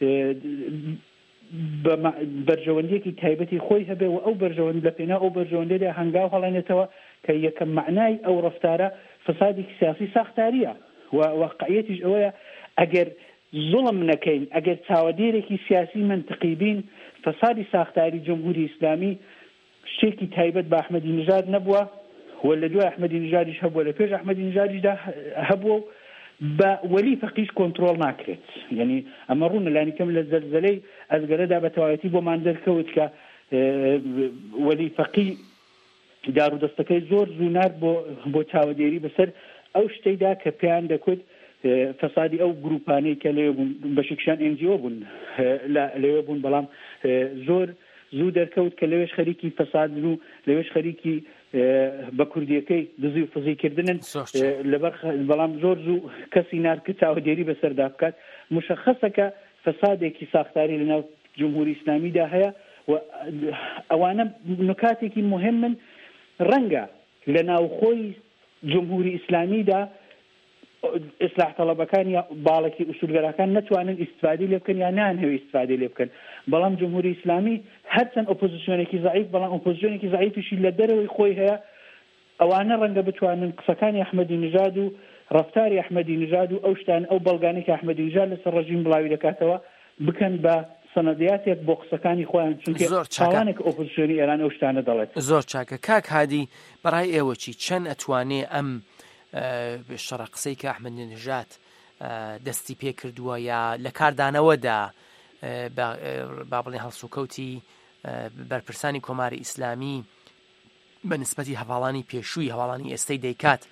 بەرژەوەندیەکی تایبەتی خۆی هەبێ و ئەو بەرژەوەند لە پێنا ئەو بەرژەوەندەدا هەنگاو هەڵێنێتەوە کە یەکەم معنای ئەو ڕەفتارە فەسادی سیاسی ساختاریە و واقعیەتیش ئەوەیە ئەگەر زوڵم نەکەین ئەگەر چاوەدێرێکی سیاسی منطقی بین فەسادی ساختاری جمهوری ئیسلامی شتێکی تایبەت بە ئەحمەدی نژاد نەبووە و لە دوای ئەحمەدی نژادیش هەبووە لە پێش ئەحمەدی نژادیشدا هەبووە و بە وەلیفەقیش کۆنتڕۆڵ ناکرێت یعنی ئەمە ڕوونە لانی کەم لە زەلزەلەی ئەزگەرەدا بە تەواوەتی بۆمان دەرکەوت کە وەلیفەقی دارودەستەکەی زۆر زوونار بۆ بۆ چاوەدێری بەسەر ئەو شتەیدا کە پێیان دەکوت فەسادی ئەو گروپانەی کە لەوێ بوون بەشێکشان ئێن جی ئۆ بوون لەوێ بوون بەڵام زۆر زوو دەرکەوت کە لەوێش خەریکی فەساد و لەوێش خەریکی بە کوردیەکەی دزی و فزیکردنن لەبەر بەڵام زۆر زوو کەسی نارکە چاوەدێری بەسەردا بکات مشخصەکە فەسادێکی ساختاری لەناو جمهوری ئیسلامیدا هەیە و ئەوانە نکاتێکی مهمن ڕەنگە لە ناوخۆی جمهوری ئیسلامیدا ئیسلاح تەڵەبەکان یا باڵێکی ئوسولگەرەکان نەتوانن ئیستفادەی لێ بکەن یا نانهەوێ ئیستفادەی لێ بکەن بەڵام جمهوری ئیسلامی هەرچەند ئۆپۆزیسیۆنێکی ضعیف بەڵام ئۆپۆزیسیۆنێکی ضعیفیشی لە دەرەوەی خۆی هەیە ئەوانە ڕەنگە بتوانن قسەکانی ئەحمەدی نژاد و ڕەفتاری ئەحمەدی نژاد و ئەو شتان ئەو بەڵگانەی کە ئەحمەدی نژاد لەسەر ڕەژیم بڵاوی دەکاتەوە بکەن بە سەنەدیاتێک بۆ قسەکانی خۆیان چونکە چاوانێک ئۆپۆزیسیۆنی ئێران ئەو شتانە دەڵێت زۆر چاکە کاک هادی بەڕای ئێوەچی چەند ئەتوانێ ئەم شەڕە قسەی کە ئەحمەدی نژاد دەستی پێ کردووە یا لە کاردانەوەدا با بڵێن هەڵسوکەوتی بەرپرسانی کۆماری ئیسلامی بە نسبەتی هەواڵانی پێشووی هەواڵانی ئێستەی دەیکات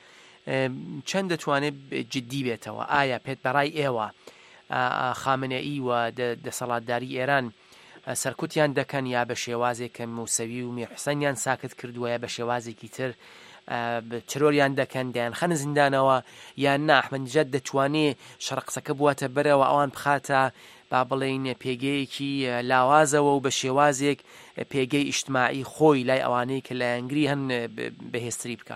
چەند دەتوانێت جددی بێتەوە؟ ئایا پێت بەڕای ئێوە خامنەئی و دەسەڵاتداری ئێران سەرکوتیان دەکەن یا بە شێوازێک کە موسەوی و میرحوسەنیان ساکت کردووە یا بە شێوازێکی تر ترۆریان دەکەن دەیان خەنە زیندانەوە یان نا ئەحمەدینژاد دەتوانێت شەرقسەکە بواتە بەرەوە ئەوان بخاتە با بڵێن پێگەیەکی لاوازەوە و بە شێوازێک پێگەی ئیجتماعی خۆی لای ئەوانەی کە لایەنگری هەن بەهێزتری بکە؟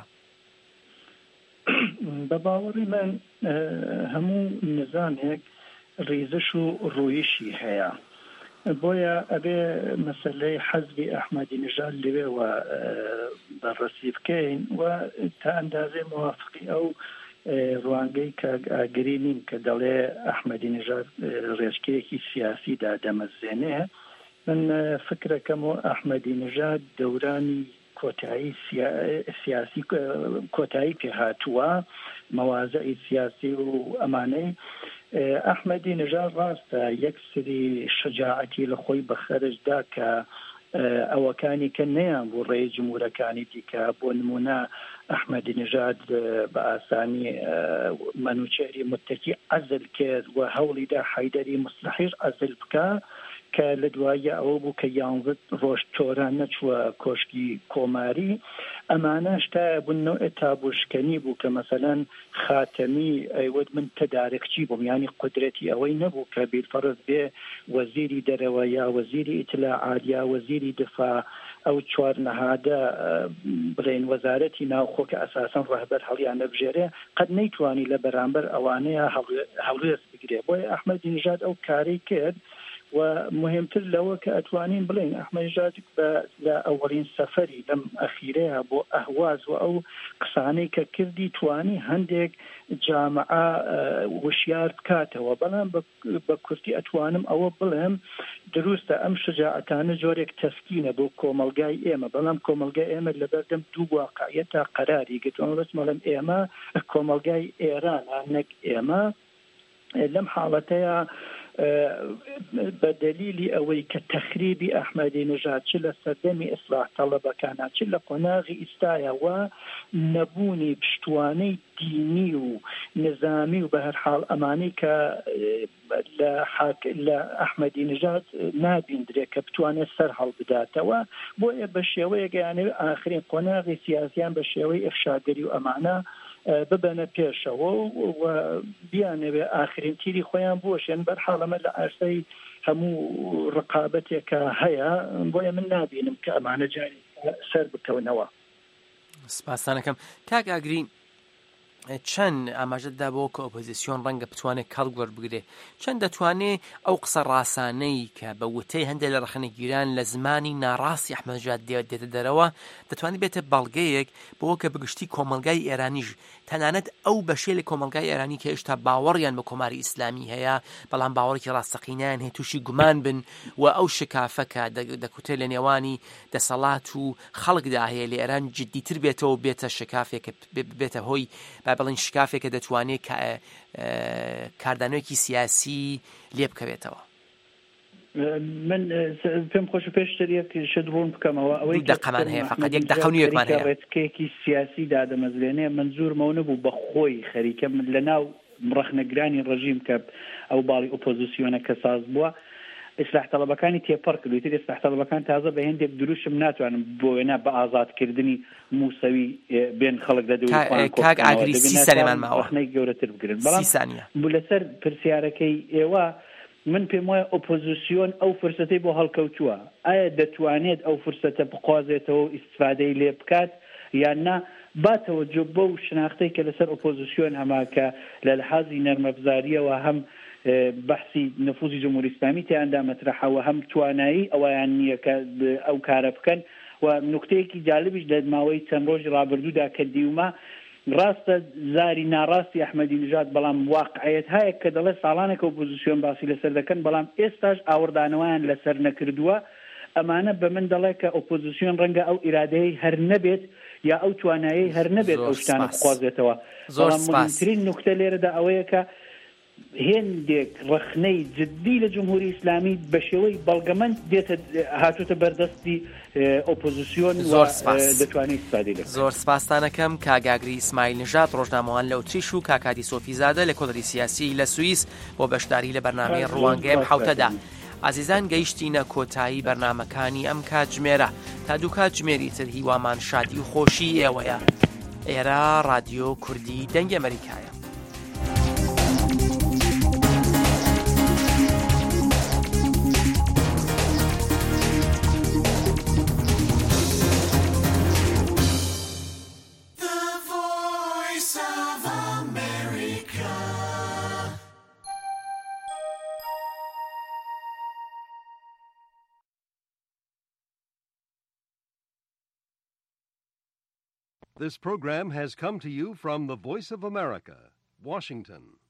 بە باوەڕی من هەموو نظامێک ڕیزش و ڕۆیشی هەیە، بۆیە ئەبێ مەسەلەی حەزبی ئەحمەدینژاد لەوێوە بەڕەسی بکەین و تا ئەندازێ موافقی ئەو ڕوانگەی کە ئاگری نیم کە دەڵێ ئەحمەدینژاد ڕێچکەیەکی سیاسیدا دەمەزێنێ. من فکرەکەم و ئەحمەدینژاد دەورانی کۆتایی سیاسی کۆتایی پێهاتووە، مەوازەی سیاسی و ئەمانەی ئەحمەدینژاد ڕاستە یەک سری شجاعەتی لە خۆی بەخەرجدا کە ئەوەکانی کە نەیان بۆ ڕێی جمهورەکانی دیکە. بۆ نمونە ئەحمەدینژاد بە ئاسانی منوچێری متەکی عەزل کرد و هەوڵیدا حەیدەری مصلحیش عەزل بکە کە لە دوایە ئەوە بوو کە یانزە ڕۆژ تۆران نەچووە کۆشکی کۆماری. ئەمانە شتایە بوونەوە تابوشکەنی بوو کە مەسەلەن خاتەمی ئەیوت من تەدارکچی بووم، ینی قدرەتی ئەوەی نەبوو کە بیرفەرز بێ وەزیری دەرەوە یا وەزیری ئیتلاعات یا وەزیری دفاع ئەو چوار نەهادە بڵێن وەزارەتی ناوخۆ کە ئەساسەن ڕەهبەر هەڵیان نەبژێرێ قەت نەیتوانی لە بەرامبەر ئەوانەیە هەڵوێست بگرێ. بۆیە ئەحمەدینژاد ئەو کارەی کرد و مهمتر لەوە کە ئەتوانین بڵێن ئەحمەدینژاد لە ئەوەڵین سەفەری لەم ئەخیرەیە بۆ ئەهواز و ئەو قسانەی کە کردی توانی هەندێک جامعە وشیار بکاتەوە. بەڵام بە کورتی ئەتوانم ئەوە بڵێم دروستە ئەم شجاعەتانە جۆرێک تەسکینە بۆ کۆمەلگای ئێمە، بەڵام کۆمەلگای ئێمە لەبەردەم دوو واقعیەتە قەراری گرتووە. بەسمەڵەم ئێمە کۆمەلگای ئێرانە نەک ئێمە. لەم حاڵەتەیە بە دلیلی ئەوەی کە تەخریبی ئەحمەدینژاد چ لە سەردەمی ئیسلاح تەڵەبەکانە چ لە قۆناغی ئیستایە و نەبوونی پشتوانەی دینی و نظامی و بە هەر حاڵ ئەمانەی کە لە ئەحمەدینژاد نابیندرێت کە بتوانێت سەر هەڵبداتەوە، بۆیە بە شێوەیەک یانەوێ ئاخرین قۆناغی سیاسیان بە شێوەی ئەفشاگەری و ئەمانە ببەنە پێشەوە و بیانەوێ ئاخرین تیری خۆیان بۆشێن. بەرحاڵەمە لە ئارسەی هەموو ڕقابەتێکە هەیە، بۆیە من نابینم کە ئەمانە جاری سەر بکەونەوە. سپاسانەکەم. کاک ئاگری، چەند ئاماژەتدا بۆ کە ئۆپۆزیسیۆن ڕەنگە بتوانێت کەڵگوەر بگرێ، چەند دەتوانێت ئەو قسە ڕاستانەی کە بە وتەی هەندێک لە ڕەخنەگیران لە زمانی ناڕاستی ئەحمەدینژاد دێتە دەرەوە دەتوانێت بێتە بەڵگەیەک بۆ کە بگشتی کۆمەلگای ئێرانیش تەنانەت ئەو بەشێ لە کۆمەلگای ئێرانی کە هێشتا باوەڕیان بە کۆماری ئیسلامی هەیە بەڵام باوەڕێکی ڕاستەقینەیان هەیە تووشی گومان بن و ئەو شکافەکە دەکوتێت لە نێوانی دەسەڵات و خەڵکدا هەیە لە ئێران جددیتر بێتەوە بێتە شکافێک بێتە هۆی بڵین شکافێکە دەتوانێت کاردانەوەیەکی سیاسی لێ بکەوێتەوە. من پێم خۆش پێشتر یەک شت ڕوون بکەمەوە ئەوەی دەقەمان هەیە فقط یەک دەقە و نیوەکمان هەیە ڕێچکەیەکی سیاسی دادەمەزرێنێ منزورمەوە نەبوو بە خۆی خەریکە من لەناو ڕەخنەگرانی ڕژیم کە ئەو باڵی ئۆپۆزیسیۆنە کە ساز بووە ئیسلاح تەڵەبەکانی تێپەڕ کردو. تر ئیسلاح تەڵەبەکان تازە بە هێندێک دروشم ناتوانم بۆ وێنە بە ئازادکردنی موسەوی بێن خەڵک لە دەوری کاک ئاگری سی سەلێمان ماوە ڕەخنەی گەورەتر بگرن. بەڵام بوو لەسەر پرسیارەکەی ئێوە من پێم وایە ئۆپۆزیسیۆن ئەو فرسەتەی بۆ هەڵکەوتووە، ئایا دەتوانێت ئەو فرسەتە بخوازێتەوە ئیستفادەی لێ بکات یان نا باتەوە جۆ بەو شناختەی کە لەسەر ئۆپۆزیسیۆن هەما کە لە لەحاظی نەرمەبزاریەوە هەم بەحسی نفوزی جمهوری ئیسلامی تیاندا مەترەحەوە هەم توانایی ئەویان نییە کە ئەو کارە بکەن. و نوکتەیەکی جالبیش لە ماوەی چەند ڕۆژی ڕابردوودا کە دیومە ڕاستە زاری ناڕاستی ئەحمەدینژاد بەڵام واقعیت هەیە کە دەڵێ ساڵانێک ئۆپۆزیسیۆن باسی لەسەر دەکەن بەڵام ئێستاش ئاوردانەوەیان لەسەر نەکردووە. ئەمانە بە من دەڵێ کە ئۆپۆزیسیۆن ڕەنگە ئەو ئیرادەیەی هەر نەبێت یا ئەو توانایی هەر نەبێت ئەو شتانە بخوازێتەوە. بەڵام مهمترین نوکتە لێرەدا ئەوەیە کە هێندێک ڕخنەی جددی لە جمهوری ئیسلامی بە شێوەی بەڵگەمەند دێتە هاتوتە بەردەستی ئۆپۆزیسیۆن دەتوانێت استفادە لێ زۆر سپاسانەکەم کاگاگری ئیسماعیل نژاد ڕۆژنامەوان لە ئوتریش و کاکادی سۆفیزادە لە کۆڵەری سیاسی لە سوئیس بۆ بەشداری لە بەرنامەی ڕوانگەیم حوتەدا. ئازیزان گەیشتینە کۆتایی بەرنامەکانی ئەم کاتژمێرە تا دوو کاتژمێری تر هیوامان شادی و خۆشی ئێوەیە. ئێرە رادیۆ کوردی دەنگی ئەمریکایە. This program has come to you from the Voice of America, Washington.